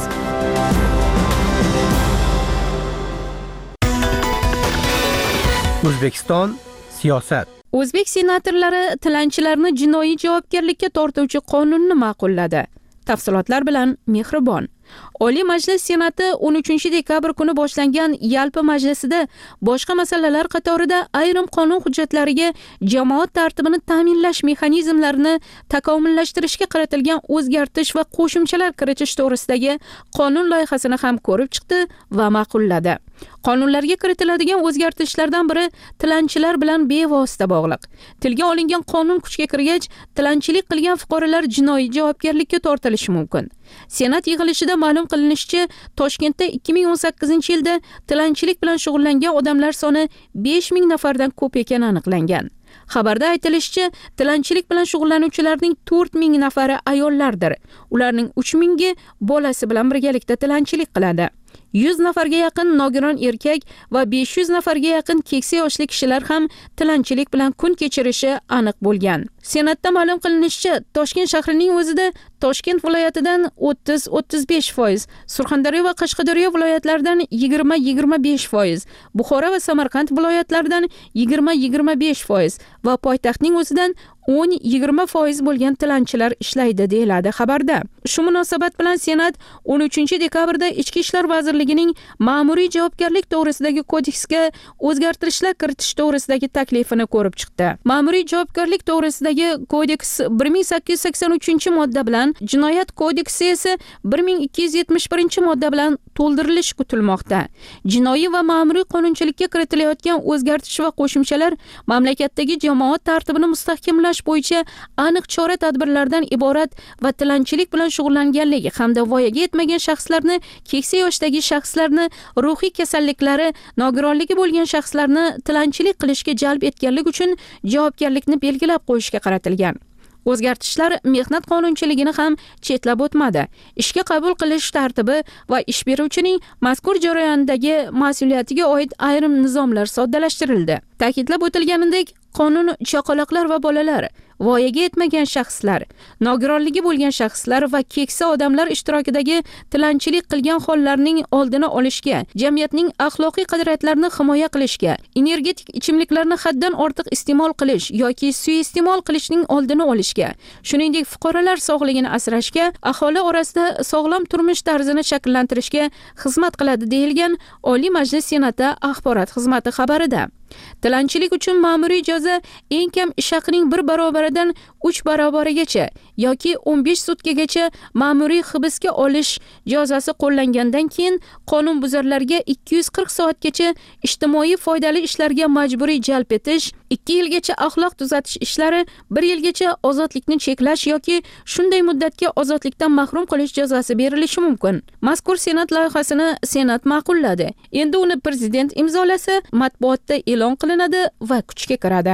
S11: O'zbekiston siyosat.
S12: O'zbek senatorlari tilanchilarni jinoiy javobgarlikka tortuvchi qonunni ma'qulladi. Tafsilotlar bilan Mehribon. Oliy Majlis Senati o'n uchinchi dekabr kuni boshlangan yalpi majlisida boshqa masalalar qatorida ayrim qonun hujjatlariga jamoat tartibini ta'minlash mexanizmlarini takomillashtirishga qaratilgan o'zgartirish va qo'shimchalar kiritish to'g'risidagi qonun loyihasini ham ko'rib chiqdi va ma'qulladi. Qonunlarga kiritiladigan o'zgartirishlardan biri tilanchilar bilan bevosita bog'liq. Tilga olingan qonun kuchga kirgach, tilanchilik qilgan fuqarolar jinoiy javobgarlikka tortilishi mumkin. Senat yig'ilishida ma'lum qilinishicha, Toshkentda ikki ming o'n sakkizinchi yilda tilanchilik bilan shug'ullangan odamlar soni besh ming nafardan ko'p ekani aniqlangan. Xabarda aytilishicha, tilanchilik bilan shug'ullanuvchilarning to'rt ming nafari ayollardir. Ularning uch mingi bolasi bilan birgalikda tilanchilik qiladi. yuz nafarga yaqin nogiron erkak va besh yuz nafarga yaqin keksa yoshli kishilar ham tilanchilik bilan kun kechirishi aniq bo'lgan. Senatda ma'lum qilinishicha, Toshkent shahrining o'zida Toshkent viloyatidan o'ttiz o'ttiz besh foiz, Surxondaryo va Qashqadaryo viloyatlaridan yigirma yigirma besh foiz, Buxoro va Samarqand viloyatlaridan yigirma yigirma besh foiz va poytaxtning o'zidan o'n yigirma foiz bo'lgan tilanchilar ishlaydi deyiladi xabarda. Shu munosabat bilan Senat o'n uchinchi dekabrda Ichki ishlar vazirligining ma'muriy javobgarlik to'g'risidagi kodeksga o'zgartirishlar kiritish to'g'risidagi taklifini ko'rib chiqdi. Ma'muriy javobgarlik to'g'risidagi kodeks bir ming sakkiz yuz sakson uchinchi modda bilan, Jinoyat kodeksi esa bir ming ikki yuz yetmish birinchi modda bilan to'ldirilishi kutilmoqda. Jinoiy va ma'muriy qonunchilikka kiritilayotgan o'zgartirish va qo'shimchalar mamlakatdagi jamoat tartibini mustahkamlash bo'yicha aniq chora-tadbirlardan iborat va tilanchilik bilan shug'ullanganligi hamda voyaga yetmagan shaxslarni, keksa yoshdagi shaxslarni, ruhiy kasalliklari, nogironligi bo'lgan shaxslarni tilanchilik qilishga jalb etganlik uchun javobgarlikni belgilab qo'yishga qaratilgan. O'zgartishlar mehnat qonunchiligini ham chetlab o'tmadi. Ishga qabul qilish tartibi va ish beruvchining mazkur jarayondagi mas'uliyatiga oid ayrim nizomlar soddalashtirildi. Ta'kidlab o'tilganidek, qonun chaqaloqlar va bolalar, voyaga yetmagan shaxslar, nogironligi bo'lgan shaxslar va keksa odamlar ishtirokidagi tilanchilik qilgan hollarning oldini olishga, jamiyatning axloqiy qadriyatlarini himoya qilishga, energetik ichimliklarni haddan ortiq iste'mol qilish yoki suiiste'mol qilishning oldini olishga, shuningdek fuqarolar sog'ligini asrashga, aholi orasida sog'lom turmush tarzini shakllantirishga xizmat qiladi deyilgan Oliy Majlis Senati axborot xizmati xabarida. Tilanchilik uchun ma'muriy jazo eng kam ish haqining bir barobaridan uch barobarigacha yoki o'n besh sutkagacha ma'muriy hibsga olish jazosi qo'llangandan keyin qonunbuzarlarga ikki yuz qirq soatgacha ijtimoiy foydali ishlarga majburiy jalb etish, ikki yilgacha axloq tuzatish ishlari, bir yilgacha ozodlikni cheklash yoki shunday muddatga ozodlikdan mahrum qilish jazosi berilishi mumkin. Mazkur Senat loyihasini Senat ma'qulladi. Endi uni prezident imzolasa, matbuotda e'lon qilinadi va kuchga kiradi.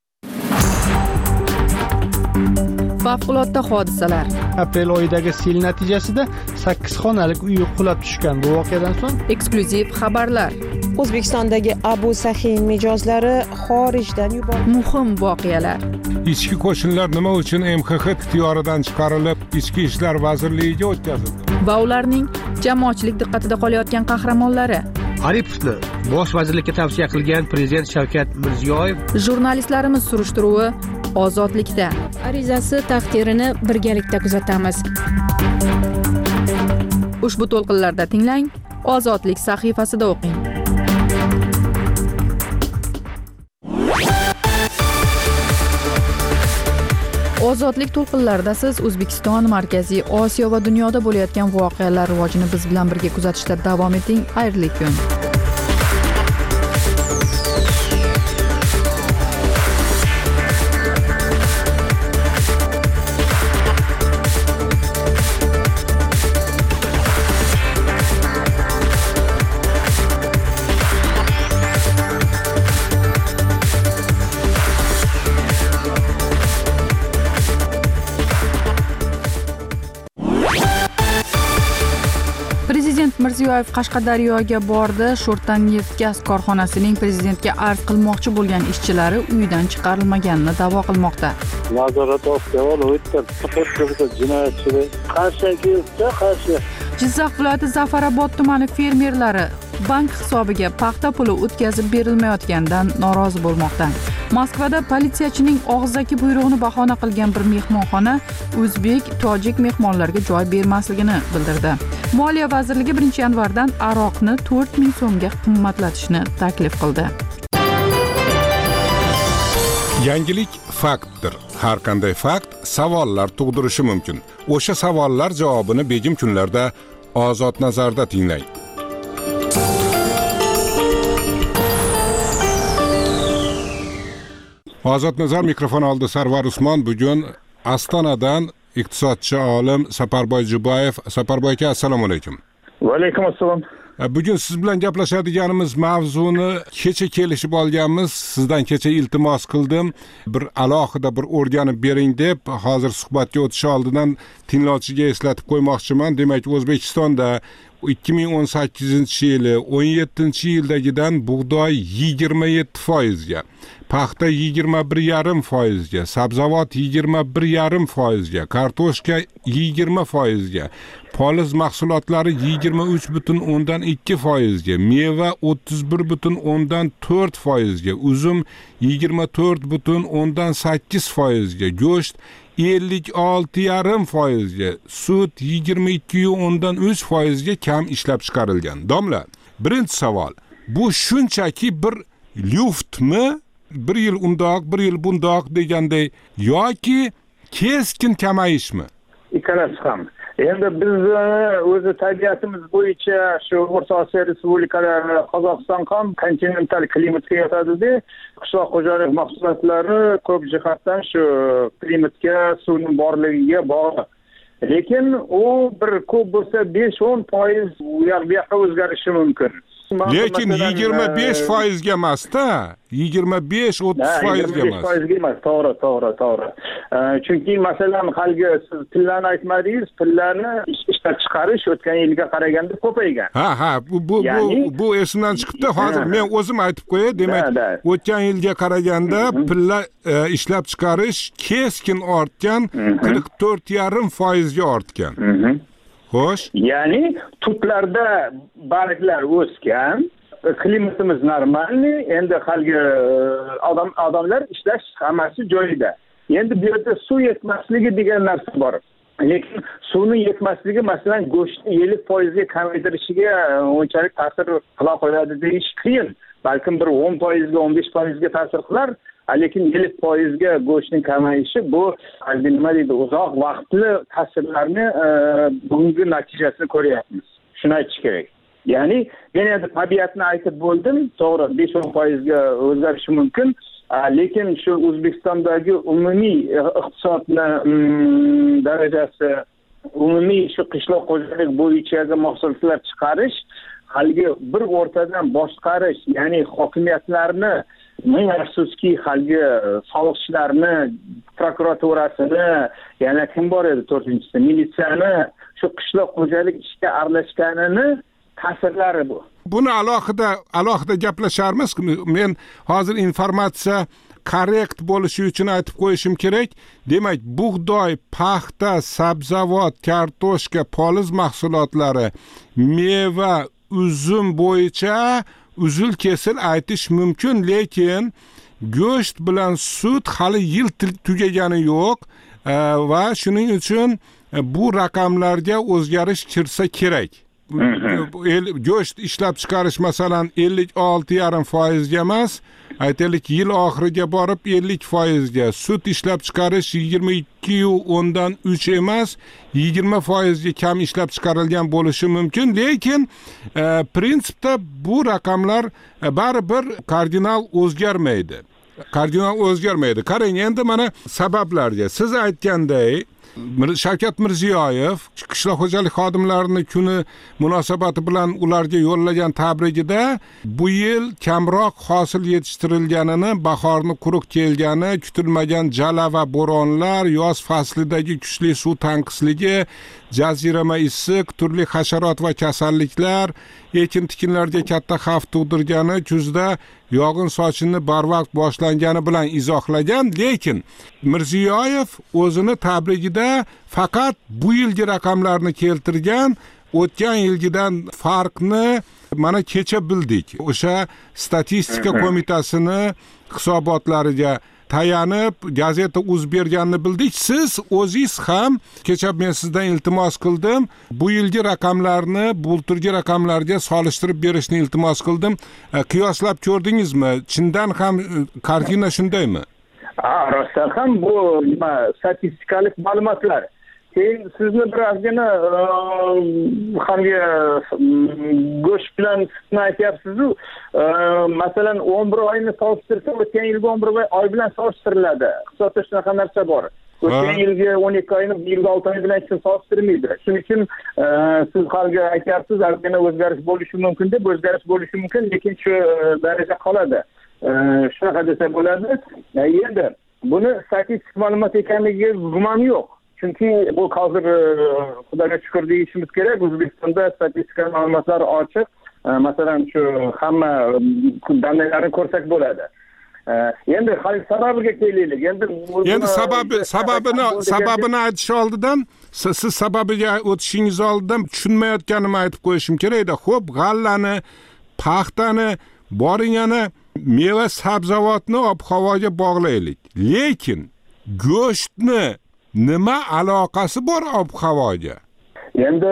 S1: Favqulodda hodisalar.
S5: Aprel oyidagi sel natijasida sakkiz xonalik uy qulab tushgan. Bu voqeadan so'ng
S1: eksklyuziv xabarlar.
S13: O'zbekistondagi Abu Sahin mijozlari xorijdan yuborildi.
S1: Muhim voqealar.
S14: Ichki qo'shinlar nima uchun M X X ixtiyoridan chiqarilib, Ichki ishlar vazirligiga o'tkazildi?
S1: Va ularning jamoatchilik diqqatida qolayotgan qahramonlari.
S11: Aripovni bosh vazirlikka tavsiya qilgan prezident Shavkat Mirziyoyev.
S1: Jurnalistlarimiz surishtiruvi Ozodlikda.
S12: Arizasi taqdirini birgalikda kuzatamiz.
S1: Ushbu to'lqinlarda tinglang, Ozodlik sahifasida o'qing. Ozodlik to'lqinlarida siz O'zbekiston, Markaziy Osiyo va dunyoda bo'layotgan voqealar rivojini biz bilan birga kuzatishda davom eting. Xayrli kun. Prezident Mirziyoyev Qashqadaryoga bordi. Sho'rtan neft gaz korxonasining prezidentga arz qilmoqchi bo'lgan ishchilari uyidan chiqarilmaganini da'vo qilmoqda.
S8: Nazorat ostiga olib o'tdi. Jinoyatchilar qarshi kelsa qarshi.
S1: Jizzax viloyati Zafarobod tumani fermerlari bank hisobiga paxta puli o'tkazib berilmayotganidan norozi bo'lmoqda. Moskvada politsiyachining og'zaki buyrug'ini bahona qilgan bir mehmonxona o'zbek, tojik mehmonlarga joy bermasligini bildirdi. Moliya vazirligi birinchi yanvardan aroqni to'rt ming so'mga qimmatlatishni taklif qildi.
S14: Yangilik faktdir. Har qanday fakt savollar tug'dirishi mumkin. O'sha savollar javobini begim kunlarda Ozod nazarda tinglang. Ozod nazar mikrofon oldi. Sarvar Usmon bugun Astonadan iqtisodchi olim Saparboy Jubayev. Saparboy aka, assalomu alaykum.
S7: Va alaykum assalom.
S14: Bugun siz bilan gaplashadiganimiz mavzuni kecha kelishib olganmiz. Sizdan kecha iltimos qildim. Bir alohida bir o'rganib bering deb, hozir suhbatga o'tish oldidan tinglovchiga eslatib qo'ymoqchiman. Demak, O'zbekistonda ikki ming o'n sakkizinchi yili o'n yettinchi yildagidan bug'doy yigirma yetti foizga, paxta yigirma bir yarim foizga, sabzavot yigirma bir yarim foizga, kartoshka yigirma foizga, poliz mahsulotlari yigirma uch butun o'ndan ikki foizga, meva o'ttiz bir butun o'ndan to'rt foizga, uzum yigirma to'rt butun o'ndan sakkiz foizga, go'sht ellik olti yarim foizga, sut yigirma ikki o'ndan uch foizga kam ishlab chiqarilgan. Domla, birinchi savol, bu shunchaki bir luftmi? Bir yil undoq, bir yil bundoq deganday yoki keskin kamayishmi?
S7: Ikkalasi ham. Endi biz o'zi tabiatimiz bo'yicha shu O'rta Osiyo respublikalari, Qozog'iston ham kontinental klimatga yotadi-da, qishloq xo'jalik mahsulotlari ko'p jihatdan shu klimatga, suvning borligiga bog'liq. Lekin u bir ko'p bo'lsa besh o'n foiz u yoqqa o'zgarishi mumkin.
S14: Lekin yigirma besh foizga emas-da, yigirma besh o'ttiz foizga emas.
S7: yigirma besh foizga emas, to'g'ri, to'g'ri, to'g'ri. Chunki masalan, haligi siz pillani aytmadingiz, pillani ishlab chiqarish o'tgan yilga qaraganda ko'paygan.
S14: Ha, ha, bu bu bu bu esimdan chiqibdi. Hozir men o'zim aytib qo'yay, demak, o'tgan yilga qaraganda pilla ishlab chiqarish keskin ortgan, qirq to'rt yarim foizga ortgan. Xo'sh.
S7: Ya'ni tutlarda barglar o'sgan, klimatimiz normalniy, endi haligi odam odamlar ishlash hammasi joyida. Endi bu yerda suv yetmasligi degan narsa bor. Lekin suvning yetmasligi masalan go'shtni ellik foizga kamaytirishiga unchalik ta'sir qila qo'yadi deyish qiyin. Balkim bir o'n foizga, o'n besh foizga ta'sir qilar. Lekin ellik foizga go'shtning kamayishi bu nima deydi, uzoq vaqtli ta'sirlarni bugungi natijasini ko'ryapmiz. Shuni aytish kerak. Ya'ni men endi tabiatni aytib bo'ldim, to'g'ri besh o'n foizga o'zgarishi mumkin. Lekin shu O'zbekistondagi umumiy iqtisodni darajasi, umumiy shu qishloq xo'jalik bo'yicha mahsulotlar chiqarish, haligi bir o'rtadan boshqarish, ya'ni hokimiyatlarni, ming afsuski haligi soliqchilarni, prokuraturasini, yana kim bor edi to'rtinchisi, militsiyani shu qishloq xo'jalik ishiga aralashganini ta'sirlari bu.
S14: Buni alohida alohida gaplasharmiz. Men hozir informatsiya korrekt bo'lishi uchun aytib qo'yishim kerak. Demak, bug'doy, paxta, sabzavot, kartoshka, poliz mahsulotlari, meva, uzum bo'yicha uzul kesil aytish mumkin, lekin go'sht bilan sut hali yil tugagani yo'q va shuning uchun bu raqamlarga o'zgarish kirsa kerak. Go'sht ishlab chiqarish masalan ellik olti yarim foizga emas, aytaylik yil oxiriga borib ellik foizga, sut ishlab chiqarish yigirma ikki o'ndan uch emas, yigirma foizga kam ishlab chiqarilgan bo'lishi mumkin, lekin e, prinsipda bu raqamlar e, baribir kardinal o'zgarmaydi. Kardinal o'zgarmaydi. Qarang, endi mana sabablarga. Siz aytganday, Shavkat Mirziyoyev qishloq xo'jalik xodimlarini kuni munosabati bilan ularga yo'llagan tabrigida bu yil kamroq hosil yetishtirilganini, bahorni quruq kelgani, kutilmagan jala va bo'ronlar, yoz faslidagi kuchli suv tanqisligi, jazirama issiq, turli hasharot va kasalliklar ekin tikinlarga katta xavf tug'dirgani, kuzda yog'in sochinni barvaqt boshlangani bilan izohlagan, lekin Mirziyoyev o'zini tabrigida faqat bu yilgi raqamlarni keltirgan, o'tgan yilgidan farqni mana kecha bildik. O'sha statistika qo'mitasini hisobotlariga tayanib gazeta uz berganini bildik. Siz o'zingiz ham kecha men sizdan iltimos qildim, bu yilgi raqamlarni bulturgi raqamlarga solishtirib berishni iltimos qildim. Qiyoslab ko'rdingizmi? Chindan ham kartina shundaymi?
S7: Ha, rostdan ham bu nima statistikalik ma'lumotlar. Keyin sizni birozgina hamga go'sht bilan sutni aytyapsiz-ku, masalan o'n bir oyni solishtirsa, o'tgan yilgi o'n bir oy bilan solishtiriladi. Hisobda shunaqa narsa bor. O'tgan yilgi o'n ikki oyni bu yilgi olti oy bilan hech kim solishtirmaydi. Shuning uchun siz halga aytyapsiz, albatta o'zgarish bo'lishi mumkin deb, o'zgarish bo'lishi mumkin, lekin shu daraja qoladi. Shunaqa desa bo'ladi. Endi buni statistik ma'lumot ekanligiga gumon yo'q. Chunki bu hozir xudoga shukr deyishimiz kerak, O'zbekistonda statistika ma'lumotlari ochiq. Masalan, shu hamma dalillarni ko'rsak bo'ladi. Endi hali sababiga kelaylik. Endi
S14: endi sababi sababini sababini aytish oldidan, siz sababiga o'tishingiz oldidan tushunmayotganimni aytib qo'yishim kerak-da. Xo'p, g'allani, paxtani, boring yana meva sabzavotni ob-havoga bog'laylik. Lekin go'shtni nima aloqasi bor ob-havoga?
S7: Endi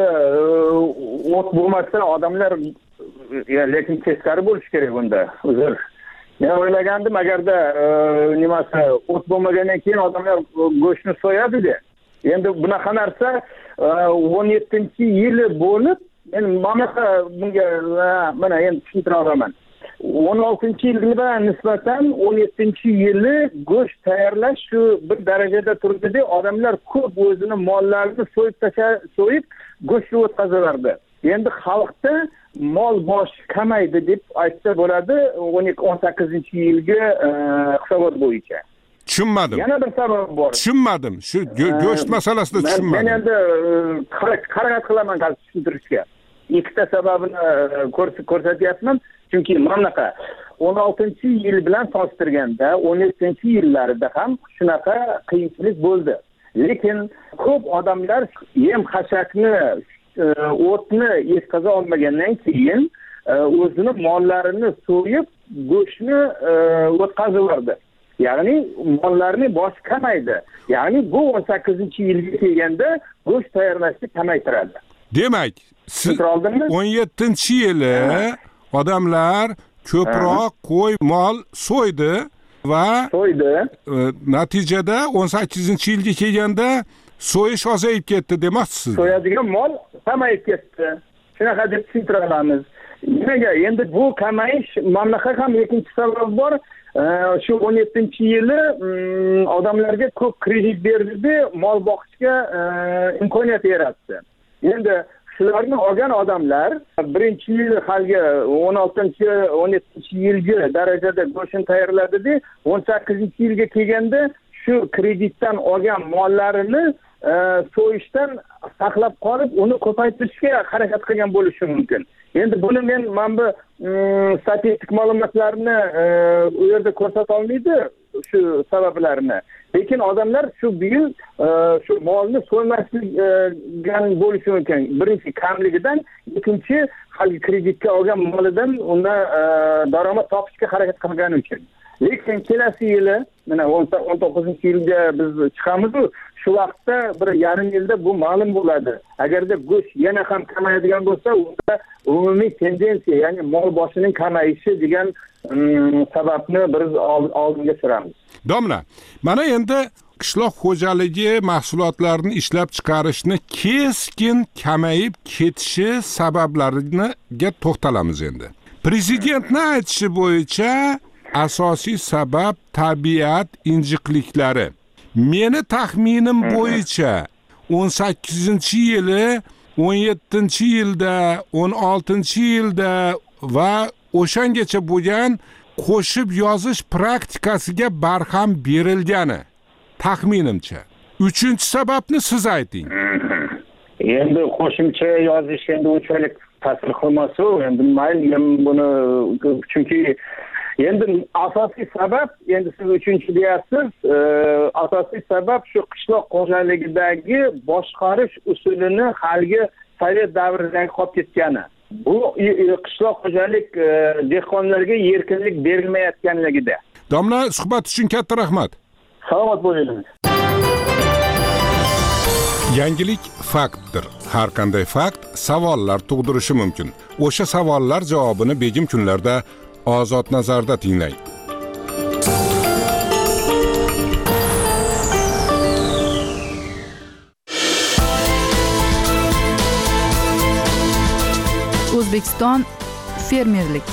S7: o't bo'lmasa odamlar, lekin teskari bo'lish kerak bunda. Uzr. Men o'ylagandim, agarda nimasi o't bo'lmagandan keyin odamlar go'shtni so'yadi-da. Endi bunaqa narsa o'n yettinchi yili bo'lib, men mana bunga mana endi tushuntira olaman. o'n oltinchi yilga nisbatan o'n yettinchi yili go'sht tayyorlash shu bir darajada turdi-da, odamlar ko'p o'zini mollarini so'yib tashlab, so'yib go'shtni o'tkazilardi. Endi xalqda mol boshi kamaydi deb aytsa bo'ladi o'n ikki o'n sakkizinchi yilgi hisobot bo'yicha.
S14: Tushunmadim.
S7: Yana bir sabab bor.
S14: Tushunmadim. Shu go'sht masalasida tushunmadim.
S7: Men endi harakat qilaman tushuntirishga. Ikkita sababini ko'rsatyapman. Chunki mamlaqa o'n oltinchi yil bilan solishtirganda o'n yettinchi yillarida ham shunaqa qiyinchilik bo'ldi. Lekin ko'p odamlar yem xashakni, o'tni yetkaza olmagandan keyin o'zini mollarini so'yib, go'shtni o'tkazilardi. Ya'ni mollarning boshi kamaydi. Ya'ni bu o'n sakkizinchi yilga kelganda go'sht tayyorlashni kamaytiradi.
S14: Demak, o'n yettinchi yili odamlar ko'proq qo'y, mol so'ydi va
S7: so'ydi.
S14: Natijada o'n sakkizinchi yilga kelganda so'yish ozayib ketdi demoqchisiz.
S7: So'yadigan mol kamayib ketdi. Shunaqa deb tushuntira olamiz. Nimaga? Endi bu kamayish mamlakat ham ikkinchi sabab bor. Shu o'n yettinchi yili odamlarga ko'p kredit berdi, mol boqishga imkoniyat yaratdi. Endi shularni olgan odamlar birinchi yil halgi o'n oltinchi o'n yettinchi yilgi darajada go'shtni tayyorladi-da, o'n sakkizinchi yilga kelganda shu kreditdan olgan mollarini so'yishdan saqlab qolib, uni ko'paytirishga harakat qilgan bo'lishi mumkin. Endi buni men mana bu statistik ma'lumotlarni u yerda ko'rsata olmaydi, shu sabablarni. Lekin odamlar shu yil shu molni so'ymasligidan bo'lishi mumkin. Birinchi kamligidan, ikkinchi hali kreditga olgan molidan unda daromad topishga harakat qilgani uchun. Lekin kelasi yili, mana o'n to'qqizinchi yilga biz chiqamiz-ku,
S15: shu vaqtda bir yarim yilda bu ma'lum bo'ladi. Agarda go'sht yana ham kamayadigan bo'lsa, unda umumiy tendensiya, ya'ni mol boshining kamayishi degan sababni biz oldinga suramiz.
S14: Domla, mana endi qishloq xo'jaligi mahsulotlarini ishlab chiqarishni keskin kamayib ketishi sabablariga to'xtalamiz endi. Prezidentning aytishi bo'yicha asosiy sabab tabiat injiqliklari. Meni taxminim bo'yicha o'n sakkizinchi yili, o'n yettinchi yilda, o'n oltinchi yilda va o'shangacha bo'lgan qo'shib yozish praktikasiga barham berilgani taxminimcha. Uchinchi sababni siz ayting.
S15: Endi qo'shimcha yozish endi unchalik ta'sir qilmasa, endi mayli buni, chunki endi asosiy sabab, endi siz uchinchi deyapsiz, asosiy sabab shu qishloq xo'jaligidagi boshqarish usulini halgi sovet davridan qolib ketgani. Bu qishloq xo'jalik dehqonlarga erkinlik berilmayotganligida.
S14: Domla, suhbat uchun katta rahmat.
S15: Salomat bo'ling.
S14: Yangilik faktdir. Har qanday fakt savollar tug'dirishi mumkin. O'sha savollar javobini begim kunlarda Ozod nazarda tinglang.
S1: O'zbekiston fermerlik.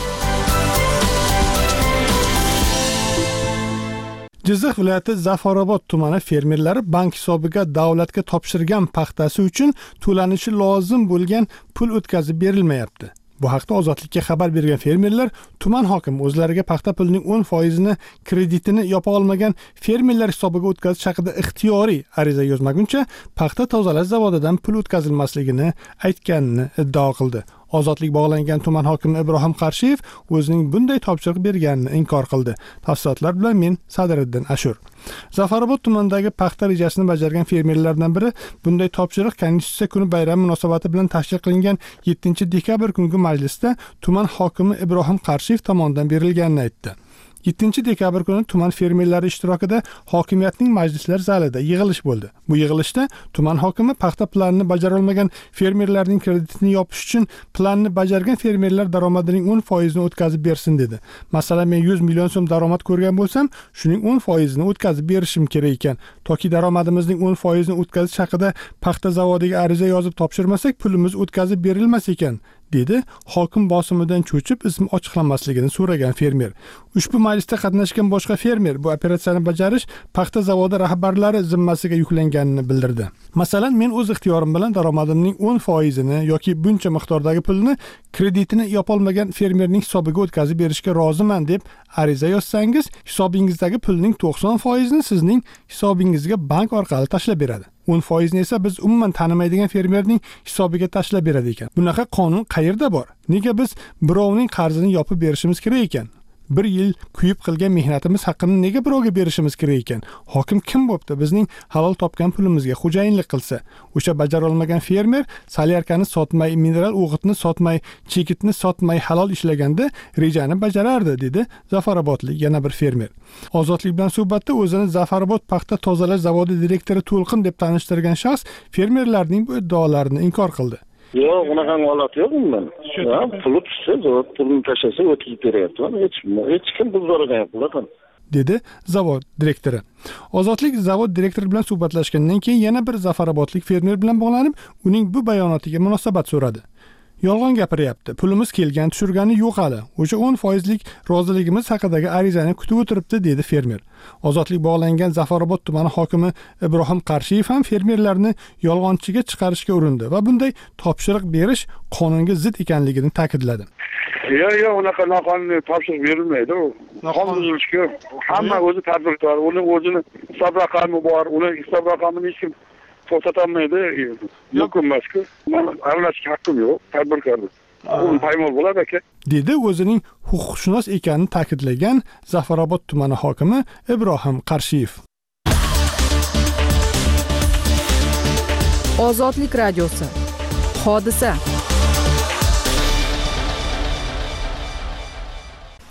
S5: Jizzax viloyati Zafarobod tumani fermerlari bank hisobiga davlatga topshirgan paxtasi uchun to'lanishi lozim bo'lgan pul o'tkazib berilmayapti. Bu haqda Ozodlikka xabar bergan fermerlar tuman hokimi o'zlariga paxta pulining o'n foizini kreditini yopa olmagan fermerlar hisobiga o'tkazish haqida ixtiyoriy ariza yozmaguncha paxta tozalash zavodidan pul o'tkazilmasligini aytganini iddao qildi. Ozodlik bog'langan tuman hokimi Ibrohim Qarshiyev o'zining bunday topshiriq berganini inkor qildi. Tafsilotlar bilan men Sadiriddin Ashur. Zafarobod tumanidagi paxta rejasini bajargan fermerlardan biri bunday topshiriq Konstitutsiya kuni bayrami munosabati bilan tashkil qilingan yettinchi dekabr kungi majlisda tuman hokimi Ibrohim Qarshiyev tomonidan berilganini aytdi. yettinchi dekabr kuni tuman fermerlari ishtirokida hokimiyatning majlislar zalida yig'ilish bo'ldi. Bu yig'ilishda tuman hokimi paxta planini bajara olmagan fermerlarning kreditini yopish uchun planni bajargan fermerlar daromadining o'n foizini o'tkazib bersin dedi. Masalan, men yuz million so'm daromad ko'rgan bo'lsam, shuning o'n foizini o'tkazib berishim kerak ekan. Toki daromadimizning o'n foizini o'tkazish haqida paxta zavodiga ariza yozib topshirmasak, pulimiz o'tkazib berilmas ekan, dedi hokim bosimidan cho'chib ismi ochiqlanmasligini so'ragan fermer. Ushbu majlisda qatnashgan boshqa fermer bu operatsiyani bajarish paxta zavodi rahbarlari zimmasiga yuklanganini bildirdi. Masalan, men o'z ixtiyorim bilan daromadimning o'n foizini yoki buncha miqdordagi pulni kreditini yopolmagan fermerning hisobiga o'tkazib berishga roziman deb ariza yozsangiz, hisobingizdagi pulning to'qson foizini sizning hisobingizga bank orqali tashlab beradi. o'n foizni esa biz umuman tanimaydigan fermerning hisobiga tashlab beradi ekan. Bunaqa qonun qayerda bor? Nega biz birovning qarzini yopib berishimiz kerak ekan? Bir yil kuyib qilgan mehnatimiz haqini nega birovga berishimiz kerak ekan? Hokim kim bo'pti bizning halol topgan pulimizga xo'jayinlik qilsa? O'sha bajara olmagan fermer solyarkani sotmay, mineral o'g'itni sotmay, chekitni sotmay halol ishlaganda rejani bajarardi, dedi Zafarobodlik yana bir fermer. Ozodlik bilan suhbatda o'zini Zafarobod paxta tozalash zavodi direktori To'lqin deb tanishtirgan shaxs fermerlarning bu iddaolarini inkor qildi.
S8: Yo'q, unaqa holat yo'q bundan. Ha, puli tushsa, pulni tashlasa o'tkazib beryapman. Hech hech kim pul so'ragan yo'q,
S5: dedi zavod direktori. Ozodlik zavod direktori bilan suhbatlashgandan keyin yana bir Zafarobodlik fermer bilan bog'lanib, uning bu bayonotiga munosabat so'radi. Yolg'on gapiryapti. Pulimiz kelgan, tushirgani yo'q hali. O'sha o'n foizlik roziligimiz haqidagi arizani kutib o'tiribdi, dedi fermer. Ozodlik bog'langan Zafarobod tumani hokimi Ibrohim Qarshiyev ham fermerlarni yolg'onchiga chiqarishga urindi va bunday topshiriq berish qonunga zid ekanligini ta'kidladi.
S16: Yo'q, yo'q, unaqa noqonuniy topshiriq berilmaydi. Qonun buzilishga hamma o'zi tadbirkor, uning o'zini hisob raqami bor, uning hisob raqamini hech kim to'xtatolmaydi. Mumkin emas-ku. Aralashishga haqqim yo'q, tadbirkorlik. U paymol bo'ladi aka,
S5: dedi o'zining huquqshunos ekanini ta'kidlagan Zafarobod tumani hokimi Ibrohim Qarshiyev.
S1: Ozodlik radiosi. Hodisa.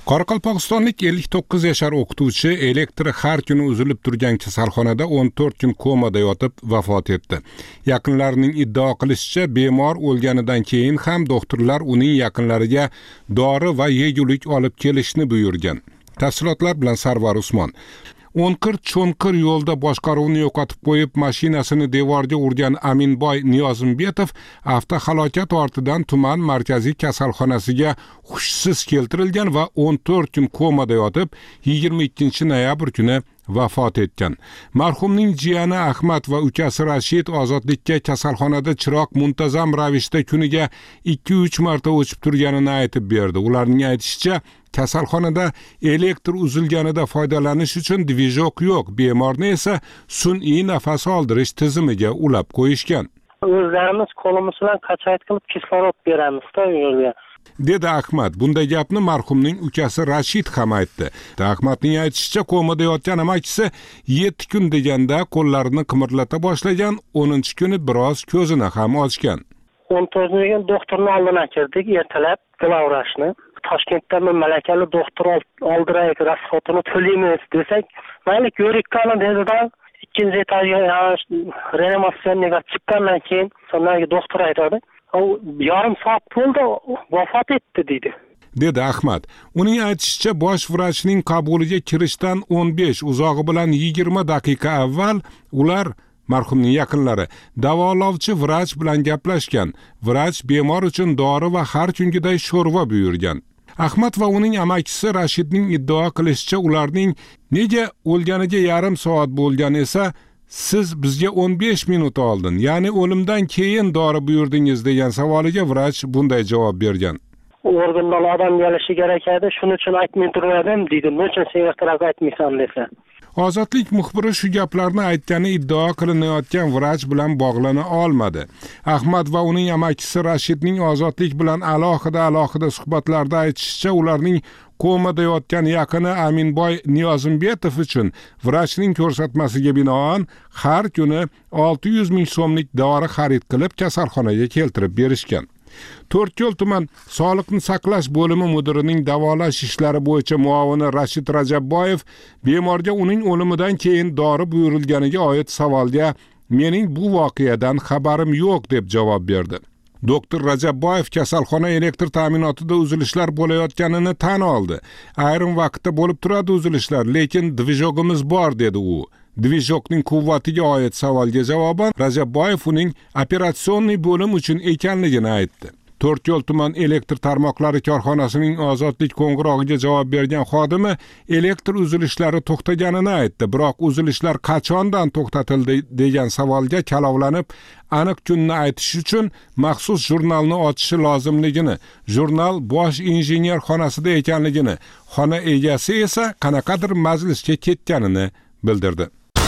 S14: Qoraqalpog'istonlik ellik to'qqiz yashar o'qituvchi elektri har kuni uzilib turgan kasalxonada o'n to'rt kun komada yotib vafot etdi. Yaqinlarining iddao qilishicha, bemor o'lganidan keyin ham doktorlar uning yaqinlariga dori va yegulik olib kelishni buyurgan. Tafsilotlar bilan Sarvar Usmon. O'nqir cho'nqir yo'lda boshqaruvni yo'qotib qo'yib, mashinasini devorga urgan Aminboy Niyozimbetov avtohalokat ortidan tuman markaziy kasalxonasiga hushsiz keltirilgan va o'n to'rt kun komada yotib, yigirma ikkinchi noyabr kuni vafot etgan. Marhumning jiyani Ahmad va ukasi Rashid ozodlikka kasalxonada chiroq muntazam ravishda kuniga ikki uch marta o'chib turganini aytib berdi. Ularning aytishicha, kasalxonada elektr uzilganida foydalanish uchun dvijok yo'q, bemorni esa sun'iy nafas oldirish tizimiga ulab qo'yishgan.
S8: O'zlarimiz qo'limiz bilan qachayt qilib kislorod beramiz-da yo'lga.
S14: Dedi Ahmad. Bunday gapni marhumning ukasi Rashid ham aytdi. Ahmadning aytishicha, komada yotgan amakisi yetti kun deganda qo'llarini qimirlata boshlagan, o'ninchi kuni biroz ko'zini ham ochgan.
S8: o'n to'rtinchi doktorning oldiga kirdik, ertalab glavvrashni. Toshkentdan malakali doktor oldiraylik, rasxotini to'laymiz desak, mayli ko'rik qilin dedi-da, ikkinchi etajga reanimatsiyaga chiqqandan keyin sonraki doktor aytadi, "U yarim soat bo'ldi, vafot etdi" dedi.
S14: Dedi Ahmad. Uning aytishicha, bosh vrachning qabuliga kirishdan o'n besh, uzog'i bilan yigirma daqiqa avval ular marhumning yaqinlari davolovchi vrach bilan gaplashgan. Vrach bemor uchun dori va har kungiday sho'rva buyurgan. Ahmad va uning amakisi Rashidning iddao qilishicha, ularning nega o'lganiga yarim soat bo'lgan esa, siz bizga o'n besh minut oldin, ya'ni o'limdan keyin dori buyurdingiz degan savoliga vrach bunday javob bergan.
S8: Organdan odam kelishi kerak edi, shuning uchun aytmay turmadim dedi. Nechun sen ixtiroz aytmaysan desa.
S14: Ozodlik muxbiri shu gaplarni aytgani iddao qilinayotgan vrach bilan bog'lana olmadi. Ahmad va uning amakisi Rashidning Ozodlik bilan alohida alohida suhbatlarda aytishicha, ularning komada yotgan yaqini Aminboy Niyozimbetov uchun vrachning ko'rsatmasiga binoan har kuni olti yuz ming so'mlik dori xarid qilib kasalxonaga keltirib berishgan. To'rtko'l tuman Sog'liqni saqlash bo'limi mudirining davolash ishlari bo'yicha muavini Rashid Rajabboyev bemorga uning o'limidan keyin dori buyurilganiga oid savolga "Mening bu voqeadan xabarim yo'q" deb javob berdi. Doktor Rajabboyev kasalxona elektr ta'minotida uzilishlar bo'layotganini tan oldi. Ayrim vaqtda bo'lib turadi uzilishlar, lekin dvijogimiz bor dedi u. Dvijokning quvvatiga oid savolga javoban Rajabboyev uning operatsionniy bo'lim uchun ekanligini aytdi. To'rtko'l tuman elektr tarmoqlari korxonasining Ozodlik qo'ng'irog'iga javob bergan xodimi elektr uzilishlari to'xtaganini aytdi, biroq uzilishlar qachondan to'xtatildi degan savolga kalovlanib, aniq kunni aytish uchun maxsus jurnalni ochishi lozimligini, jurnal bosh injener xonasida ekanligini, xona egasi esa qanaqadir majlisga ketganini bildirdi.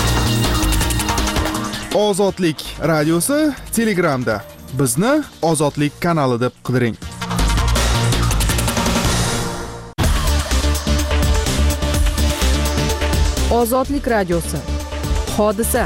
S17: Ozodlik radiosi Telegramda. Bizni Ozodlik kanali deb qidiring.
S1: Ozodlik radiosi. Hodisa.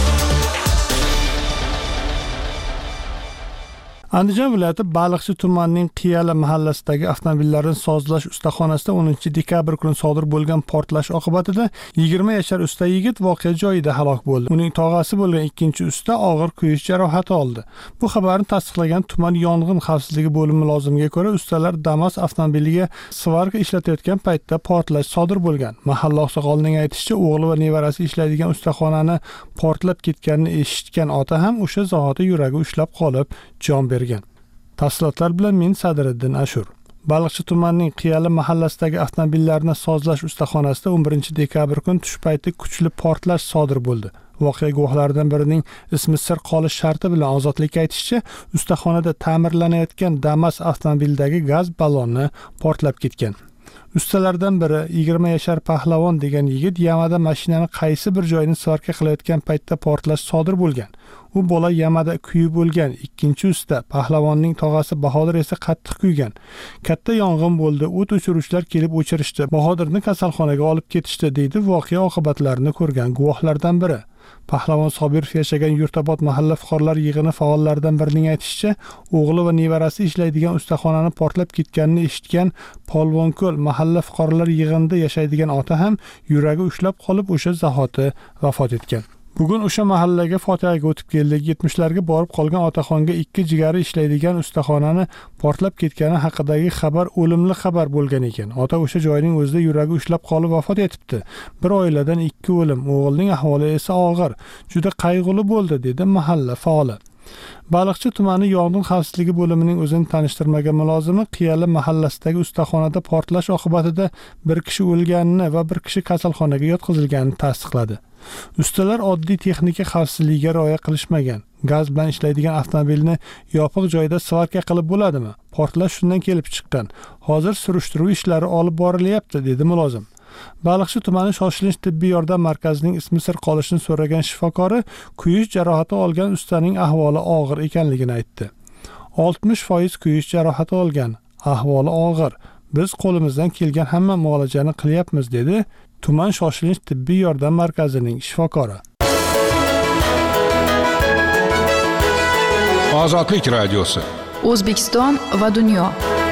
S5: Andijon viloyati Baliqchi tumanining Qiyali mahallasidagi avtomobillarni sozlash ustaxonasida o'ninchi dekabr kuni sodir bo'lgan portlash oqibatida yigirma yashar usta yigit voqea joyida halok bo'ldi. Uning tog'asi bo'lgan ikkinchi usta og'ir kuyish jarohati oldi. Bu xabarni tasdiqlagan tuman yong'in xavfsizligi bo'limi lozimiga ko'ra, ustalar Damas avtomobiliga svarka ishlatayotgan paytda portlash sodir bo'lgan. Mahalla oqsoqolining aytishicha, o'g'li va nevarasi ishlaydigan ustaxonani portlab ketganini eshitgan ota ham o'sha zahoti yuragi ushlab qolib, jon bergan. Tafsilotlar bilan men Sadiriddin Ashur. Baliqchi tumanining Qiyali mahallasidagi avtomobillarni sozlash ustaxonasida o'n birinchi dekabr kuni tush payti kuchli portlash sodir bo'ldi. Voqea guvohlaridan birining ismi sir qolish sharti bilan Ozodlikka aytishicha, ustaxonada ta'mirlanayotgan Damas avtomobilidagi gaz balloni portlab ketgan. Ustalardan biri yigirma yashar Pahlavon degan yigit yamada mashinani qaysi bir joyini svarka qilayotgan paytda portlash sodir bo'lgan. U bola yamada kuyib bo'lgan. Ikkinchi usta Pahlavonning tog'asi Bahodir esa qattiq kuygan. Katta yong'in bo'ldi. O't o'chiruvchilar kelib o'chirishdi. Bahodirni kasalxonaga olib ketishdi, deydi voqea oqibatlarini ko'rgan guvohlardan biri. Pahlavon Sobirov yashagan Yurtabod mahalla fuqarolar yig'ini faollaridan birining aytishicha, o'g'li va nevarasi ishlaydigan ustaxonani portlab ketganini eshitgan Polvonko'l mahalla fuqarolar yig'inida yashaydigan ota ham yuragi ushlab qolib o'sha zahoti vafot etgan. Bugun o'sha mahallaga fotihaga o'tib keldik. yetmishlarga borib qolgan otaxonga ikki jigari ishlaydigan ustaxonani portlab ketgani haqidagi xabar o'limli xabar bo'lgan ekan. Ota o'sha joyning o'zida yuragi ushlab qolib vafot etibdi. Bir oiladan ikki o'lim, o'g'ilning ahvoli esa og'ir. Juda qayg'uli bo'ldi, dedi mahalla faoli. Baliqchi tumani yong'in xavfsizligi bo'limining o'zini tanishtirmagan mulozimi Qiyali mahallasidagi ustaxonada portlash oqibatida bir kishi o'lganini va bir kishi kasalxonaga yotqizilganini tasdiqladi. Ustalar oddiy texnika xavfsizligiga rioya qilishmagan. Gaz bilan ishlaydigan avtomobilni yopiq joyda svarka qilib bo'ladimi? Portlash shundan kelib chiqqan. Hozir surishtiruv ishlari olib borilyapti, dedi mulozim. Baliqchi tumani shoshilinch tibbiy yordam markazining ismi sir qolishini so'ragan shifokori kuyish jarohati olgan ustaning ahvoli og'ir ekanligini aytdi. oltmish foiz kuyish jarohati olgan, ahvoli og'ir. Biz qo'limizdan kelgan hamma muolajani qilyapmiz, dedi tuman shoshilinch tibbiy yordam markazining shifokori.
S14: Ozodlik radiosi.
S1: O'zbekiston va dunyo.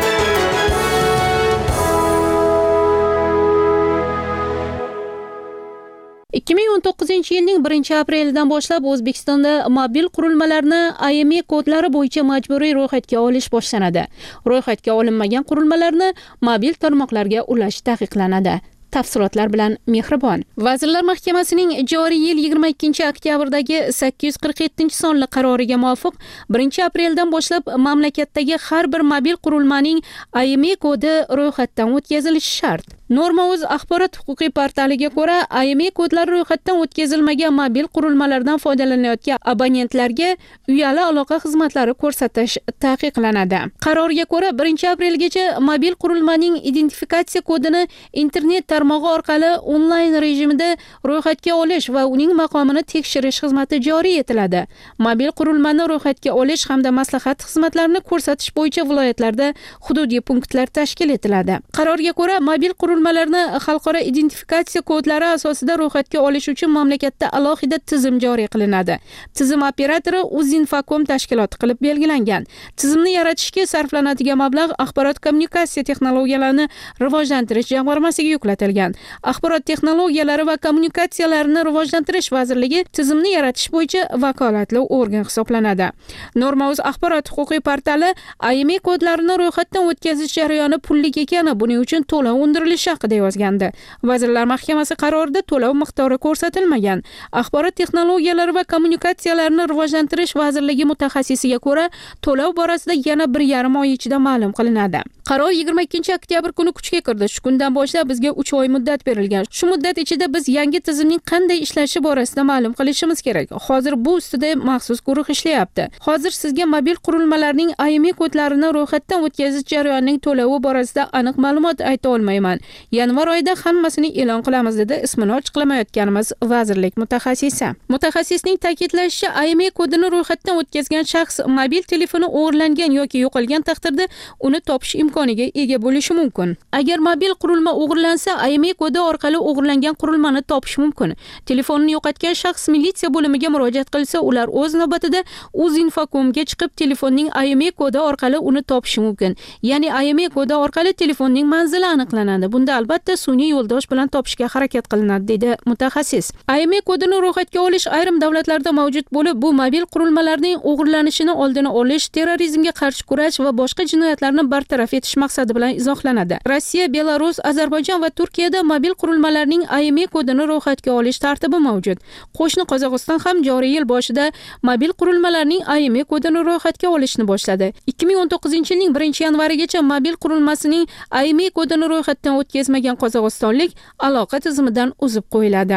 S12: ikki ming o'n to'qqizinchi yilning birinchi aprelidan boshlab O'zbekistonda mobil qurilmalarni I M E I kodlari bo'yicha majburiy ro'yxatga olish boshlanadi. Ro'yxatga olinmagan qurilmalarni mobil tarmoqlarga ulash taqiqlanadi. Tafsilotlar bilan Mehribon. Vazirlar Mahkamasining joriy yil yigirma ikkinchi oktyabrdagi sakkiz yuz qirq yettinchi sonli qaroriga muvofiq birinchi apreldan boshlab mamlakatdagi har bir mobil qurilmaning I M E I kodi ro'yxatdan o'tkazilishi shart. Norma.uz axborot huquqiy portaliga ko'ra, I M E I kodlari ro'yxatdan o'tkazilmagan mobil qurilmalardan foydalanayotgan abonentlarga uyali aloqa xizmatlari ko'rsatish taqiqlanadi. Qarorga ko'ra, birinchi aprelgacha mobil qurilmaning identifikatsiya kodini internet tarmog'i orqali onlayn rejimida ro'yxatga olish va uning maqomini tekshirish xizmati joriy etiladi. Mobil qurilmani ro'yxatga olish hamda maslahat xizmatlarini ko'rsatish bo'yicha viloyatlarda hududiy punktlar tashkil etiladi. Qarorga ko'ra, mobil qurilmalarni xalqaro identifikatsiya kodlari asosida ro'yxatga olish uchun mamlakatda alohida tizim joriy qilinadi. Tizim operatori Uzinfocom tashkiloti qilib belgilangan. Tizimni yaratishga sarflanadigan mablag' axborot kommunikatsiya texnologiyalarini rivojlantirish jamg'armasiga yuklatilgan. Axborot texnologiyalari va kommunikatsiyalarini rivojlantirish vazirligi tizimni yaratish bo'yicha vakolatli organ hisoblanadi. Norma.uz axborot huquqiy portali I M E I kodlarini ro'yxatdan o'tkazish jarayoni pullik ekani, buning uchun to'lov undirilishi haqida yozgandi. Vazirlar Mahkamasi qarorida to'lov miqdori ko'rsatilmagan. Axborot texnologiyalari va kommunikatsiyalarini rivojlantirish vazirligi mutaxassisiga ko'ra, to'lov borasida yana bir yarim oy ichida ma'lum qilinadi. Qaror yigirma ikkinchi oktyabr kuni kuchga kirdi. Shu kundan boshlab bizga uch oy muddat berilgan. Shu muddat ichida biz yangi tizimning qanday ishlashi borasida ma'lum qilishimiz kerak. Hozir bu ustida maxsus guruh ishlayapti. Hozir sizga mobil qurilmalarning I M E I kodlarini ro'yxatdan o'tkazish jarayonining to'lovi borasida aniq ma'lumot ayta olmayman. Yanvar oyida hammasini e'lon qilamiz, dedi ismini ochiqlamayotganimiz vazirlik mutaxassisi. Mutaxassisning ta'kidlashicha, I M E I kodini ro'yxatdan o'tkazgan shaxs mobil telefoni o'g'irlangan yoki yo'qolgan taqdirda uni topish imkoniga ega bo'lishi mumkin. Agar mobil qurilma o'g'irlansa, I M E I kodi orqali o'g'irlangan qurilmani topish mumkin. Telefonni yo'qotgan shaxs militsiya bo'limiga murojaat qilsa, ular o'z navbatida Uzinfocomga chiqib telefonning I M E I kodi orqali uni topishi mumkin. Ya'ni I M E I kodi orqali telefonning manzili aniqlanadi. Bunda albatta sun'iy yo'ldosh bilan topishga harakat qilinadi, dedi mutaxassis. I M E I kodini ro'yxatga olish ayrim davlatlarda mavjud bo'lib, bu mobil qurilmalarning o'g'irlanishini oldini olish, terrorizmga qarshi kurash va boshqa jinoyatlarni bartaraf etish maqsadi bilan izohlanadi. Rossiya, Belarus, Ozarbayjon va Turkiyada mobil qurilmalarning I M E I kodini ro'yxatga olish tartibi mavjud. Qo'shni Qozog'iston ham joriy yil boshida mobil qurilmalarning I M E I kodini ro'yxatga olishni boshladi. ikki ming o'n to'qqizinchi yilning birinchi yanvarigacha mobil qurilmasining I M E I kodini ro'yxatdan o'tkazmagan qozog'istonlik aloqa tizimidan uzib qo'yiladi.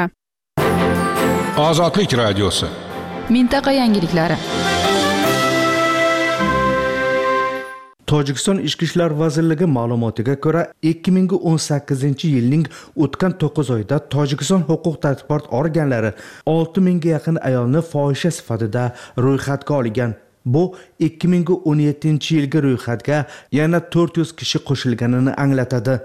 S14: Ozodlik radiosi.
S1: Mintaqa yangiliklari.
S18: Tojikiston Ichki ishlar vazirligi ma'lumotiga ko'ra, ikki ming o'n sakkizinchi yilning o'tgan to'qqiz oyida Tojikiston huquq tartibot organlari olti mingga yaqin ayolni fohisha sifatida ro'yxatga olgan. Bu ikki ming o'n yettinchi yilgi ro'yxatga yana to'rt yuz kishi qo'shilganini anglatadi.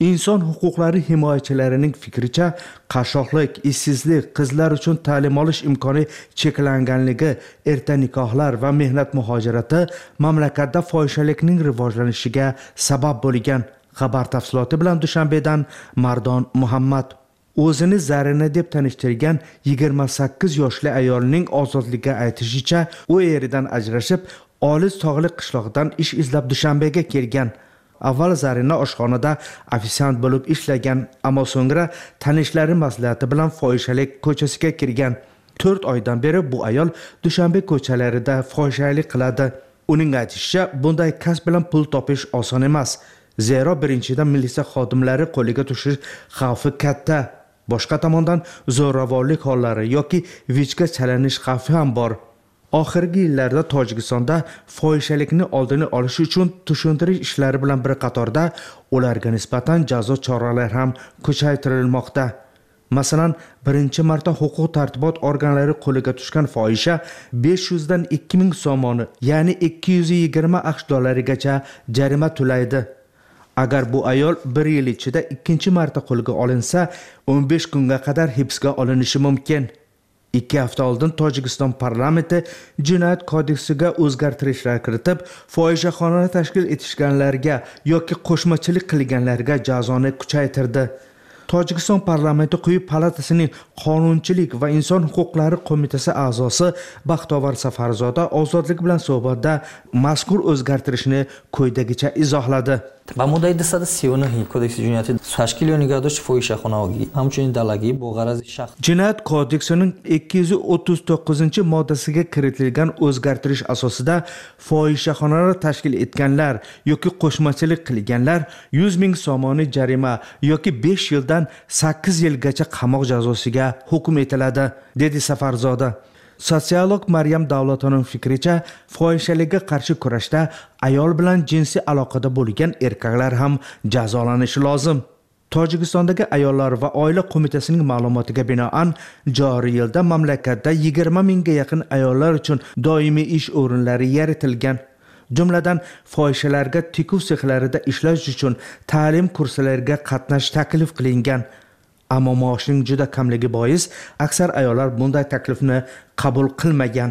S18: Inson huquqlari himoyachilarining fikricha, qashshoqlik, ishsizlik, qizlar uchun ta'lim olish imkoni cheklanganligi, erta nikohlar va mehnat muhojirati mamlakatda fohishalikning rivojlanishiga sabab bo'lgan. Xabar tafsiloti bilan Dushanbedan Mardon Muhammad. O'zini Zarina deb tanishtirgan yigirma sakkiz yoshli ayolning ozodlikka aytishicha, u eridan ajrashib, olis tog'li qishloqdan ish izlab Dushanbega kelgan. Avval Zarina oshxonada ofisiant bo'lib ishlagan, ammo so'ngra tanishlari maslahati bilan fohishalik ko'chasiga kirgan. to'rt oydan beri bu ayol Dushanbe ko'chalarida fohishalik qiladi. Uning aytishicha, bunday kasb bilan pul topish oson emas. Zero birinchidan militsiya xodimlari qo'liga tushish xavfi katta. Boshqa tomondan zo'ravonlik hollari yoki vijga chalanish xavfi ham bor. Oxirgi yillarda Tojikistonda fohishalikni oldini olish uchun tushuntirish ishlari bilan bir qatorda ularga nisbatan jazo choralari ham kuchaytirilmoqda. Masalan, birinchi marta huquq tartibot organlari qo'liga tushgan fohisha besh yuz dan ikki ming so'moni, ya'ni ikki yuz yigirma aqsh dollarigacha jarima to'laydi. Agar bu ayol bir yil ichida ikkinchi marta qo'lga olinsa, o'n besh kunga qadar hibsga olinishi mumkin. ikki hafta oldin Tojikiston parlamenti jinoyat kodeksiga o'zgartirishlar kiritib, fohishaxonani tashkil etishganlarga yoki qo'shmachilik qilganlarga jazoni kuchaytirdi. Tojikiston parlamenti quyi palatasining qonunchilik va inson huquqlari qo'mitasi a'zosi Baxtovar Safarzoda ozodlik bilan suhbatda mazkur o'zgartirishni quyidagicha izohladi.
S19: ба моддаи двести سی و نه кодекси ҷиноятӣ ташкил ё нигоҳдошти фоҳишахонагӣ ҳамчунин далагӣ бо ғарази шахс
S18: Jinoyat kodeksining ikki yuz o'ttiz to'qqizinchi moddasiga kiritilgan o'zgartirish asosida fohishaxonalar tashkil etganlar yoki qo'shmachilik qilganlar yuz ming so'moni jarima yoki besh yildan sakkiz yilgacha qamoq jazosiga hukm etiladi, dedi Safarzoda. Sotsiolog Maryam Davlatovning fikricha, fohishalikka qarshi kurashda ayol bilan jinsiy aloqada bo'lgan erkaklar ham jazolanishi lozim. Tojikistondagi ayollar va oila qo'mitasining ma'lumotiga binoan, joriy yilda mamlakatda yigirma mingga yaqin ayollar uchun doimiy ish o'rinlari yaratilgan. Jumladan, fohishalarga tikuv sexlarida ishlash uchun ta'lim kurslariga qatnash taklif qilingan. Ammo maoshning juda kamligi bois, aksar ayollar bunday taklifni qabul qilmagan.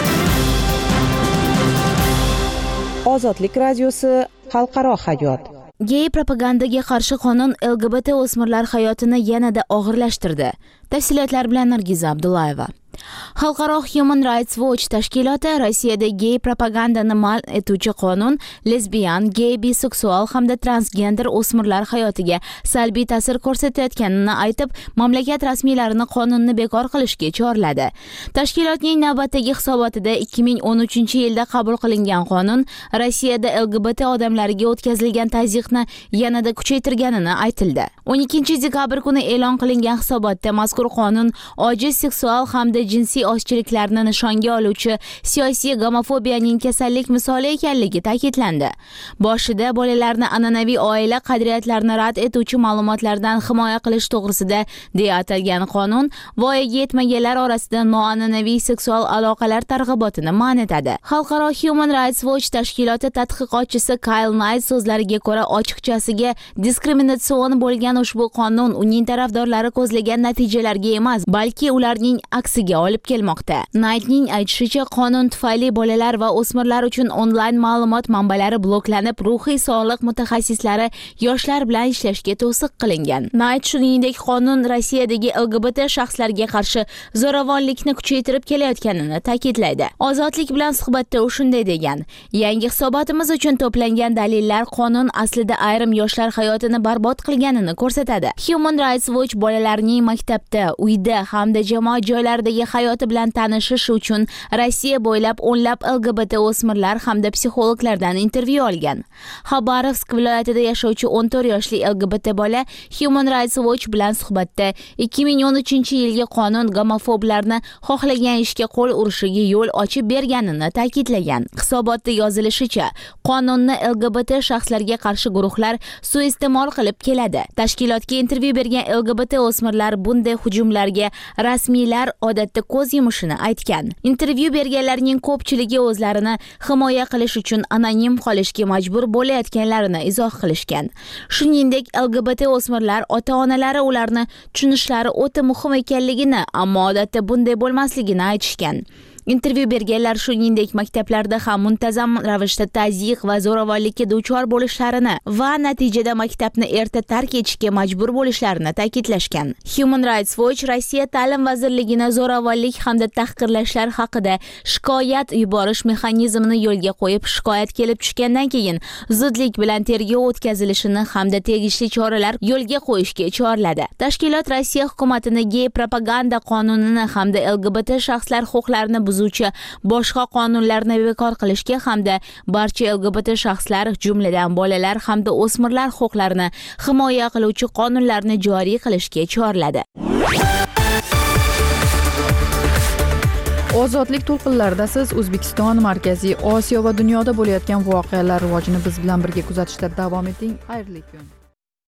S13: Ozodlik radiosi xalqaro hayot.
S2: Gey propagandaga qarshi qonun L G B T o'smirlar hayotini yanada og'irlashtirdi. Tafsilotlar bilan Nargiza Abdullayeva. Xalqaro Human Rights Watch tashkiloti Rossiyada gey propagandani man etuvchi qonun lesbiyan, gey, biseksual hamda transgender o'smirlar hayotiga salbiy ta'sir ko'rsatayotganini aytib, mamlakat rasmiylarini qonunni bekor qilishga chorladi. Tashkilotning navbatdagi hisobotida ikki ming o'n uchinchi yilda qabul qilingan qonun Rossiyada L G B T odamlariga o'tkazilgan tazyiqni yanada kuchaytirganini aytildi. o'n ikkinchi dekabr kuni e'lon qilingan hisobotda mazkur qonun ojiz seksual hamda jinsiy ozchiliklarni nishonga oluvchi siyosiy gomofobiyaning kasallik misoli ekanligi ta'kidlandi. Boshida bolalarni an'anaviy oila qadriyatlarini rad etuvchi ma'lumotlardan himoya qilish to'g'risida deya atalgan qonun voyaga yetmaganlar orasida noan'anaviy seksual aloqalar targ'ibotini man etadi. Xalqaro Human Rights Watch tashkiloti tadqiqotchisi Kyle Knight so'zlariga ko'ra, ochiqchasiga diskriminatsion bo'lgan ushbu qonun uning tarafdorlari ko'zlagan natijalarga emas, balki ularning aksiga olib kelmoqda. Knightning aytishicha, qonun tufayli bolalar va o'smirlar uchun onlayn ma'lumot manbalari bloklanib, ruhiy sog'liq mutaxassislari yoshlar bilan ishlashga to'siq qilingan. Knight shuningdek, qonun Rossiyadagi L G B T shaxslarga qarshi zo'ravonlikni kuchaytirib kelayotganini ta'kidlaydi. Ozodlik bilan suhbatda u shunday degan: "Yangi hisobotimiz uchun to'plangan dalillar qonun aslida ayrim yoshlar hayotini barbod qilganini ko'rsatadi." Human Rights Watch bolalarning maktabda, uyda hamda jamoat joylaridagi hayoti bilan tanishish uchun Rossiya bo'ylab o'nlab L G B T o'smirlar hamda psixologlardan intervyu olgan. Xabarovsk viloyatida yashovchi o'n to'rt yoshli L G B T bola Human Rights Watch bilan suhbatda ikki ming o'n uchinchi yilgi qonun gomofoblarni xohlagan ishga qo'l urishiga yo'l ochib berganini ta'kidlagan. Hisobotda yozilishicha, qonunni L G B T shaxslarga qarshi guruhlar suiiste'mol qilib keladi. Tashkilotga intervyu bergan L G B T o'smirlar bunday hujumlarga rasmiylar odatda oqibatda ko'z yumishini aytgan. Intervyu berganlarning ko'pchiligi o'zlarini himoya qilish uchun anonim qolishga majbur bo'layotganlarini izoh qilishgan. Shuningdek, L G B T o'smirlar ota-onalari ularni tushunishlari o'ta muhim ekanligini, ammo odatda bunday bo'lmasligini aytishgan. Intervyu berganlar shuningdek maktablarda ham muntazam ravishda tazyiq va zo'ravonlikka duchor bo'lishlarini va natijada maktabni erta tark etishga majbur bo'lishlarini ta'kidlashgan. Human Rights Watch Rossiya Ta'lim vazirligini zo'ravonlik hamda tahqirlashlar haqida shikoyat yuborish mexanizmini yo'lga qo'yib, shikoyat kelib tushgandan keyin zudlik bilan tergov o'tkazilishini hamda tegishli choralar yo'lga qo'yishga chorladi. Tashkilot Rossiya hukumatini gey propaganda qonunini hamda L G B T shaxslar huquqlarini buzuvchi boshqa qonunlarni bekor qilishga hamda barcha L G B T shaxslar, jumladan bolalar hamda o'smirlar huquqlarini himoya qiluvchi qonunlarni joriy qilishga chorladi.
S1: Ozodlik to'lqinlarida siz O'zbekiston, Markaziy Osiyo va dunyoda bo'layotgan voqealar rivojini biz bilan birga kuzatishda davom eting. Xayrli kun.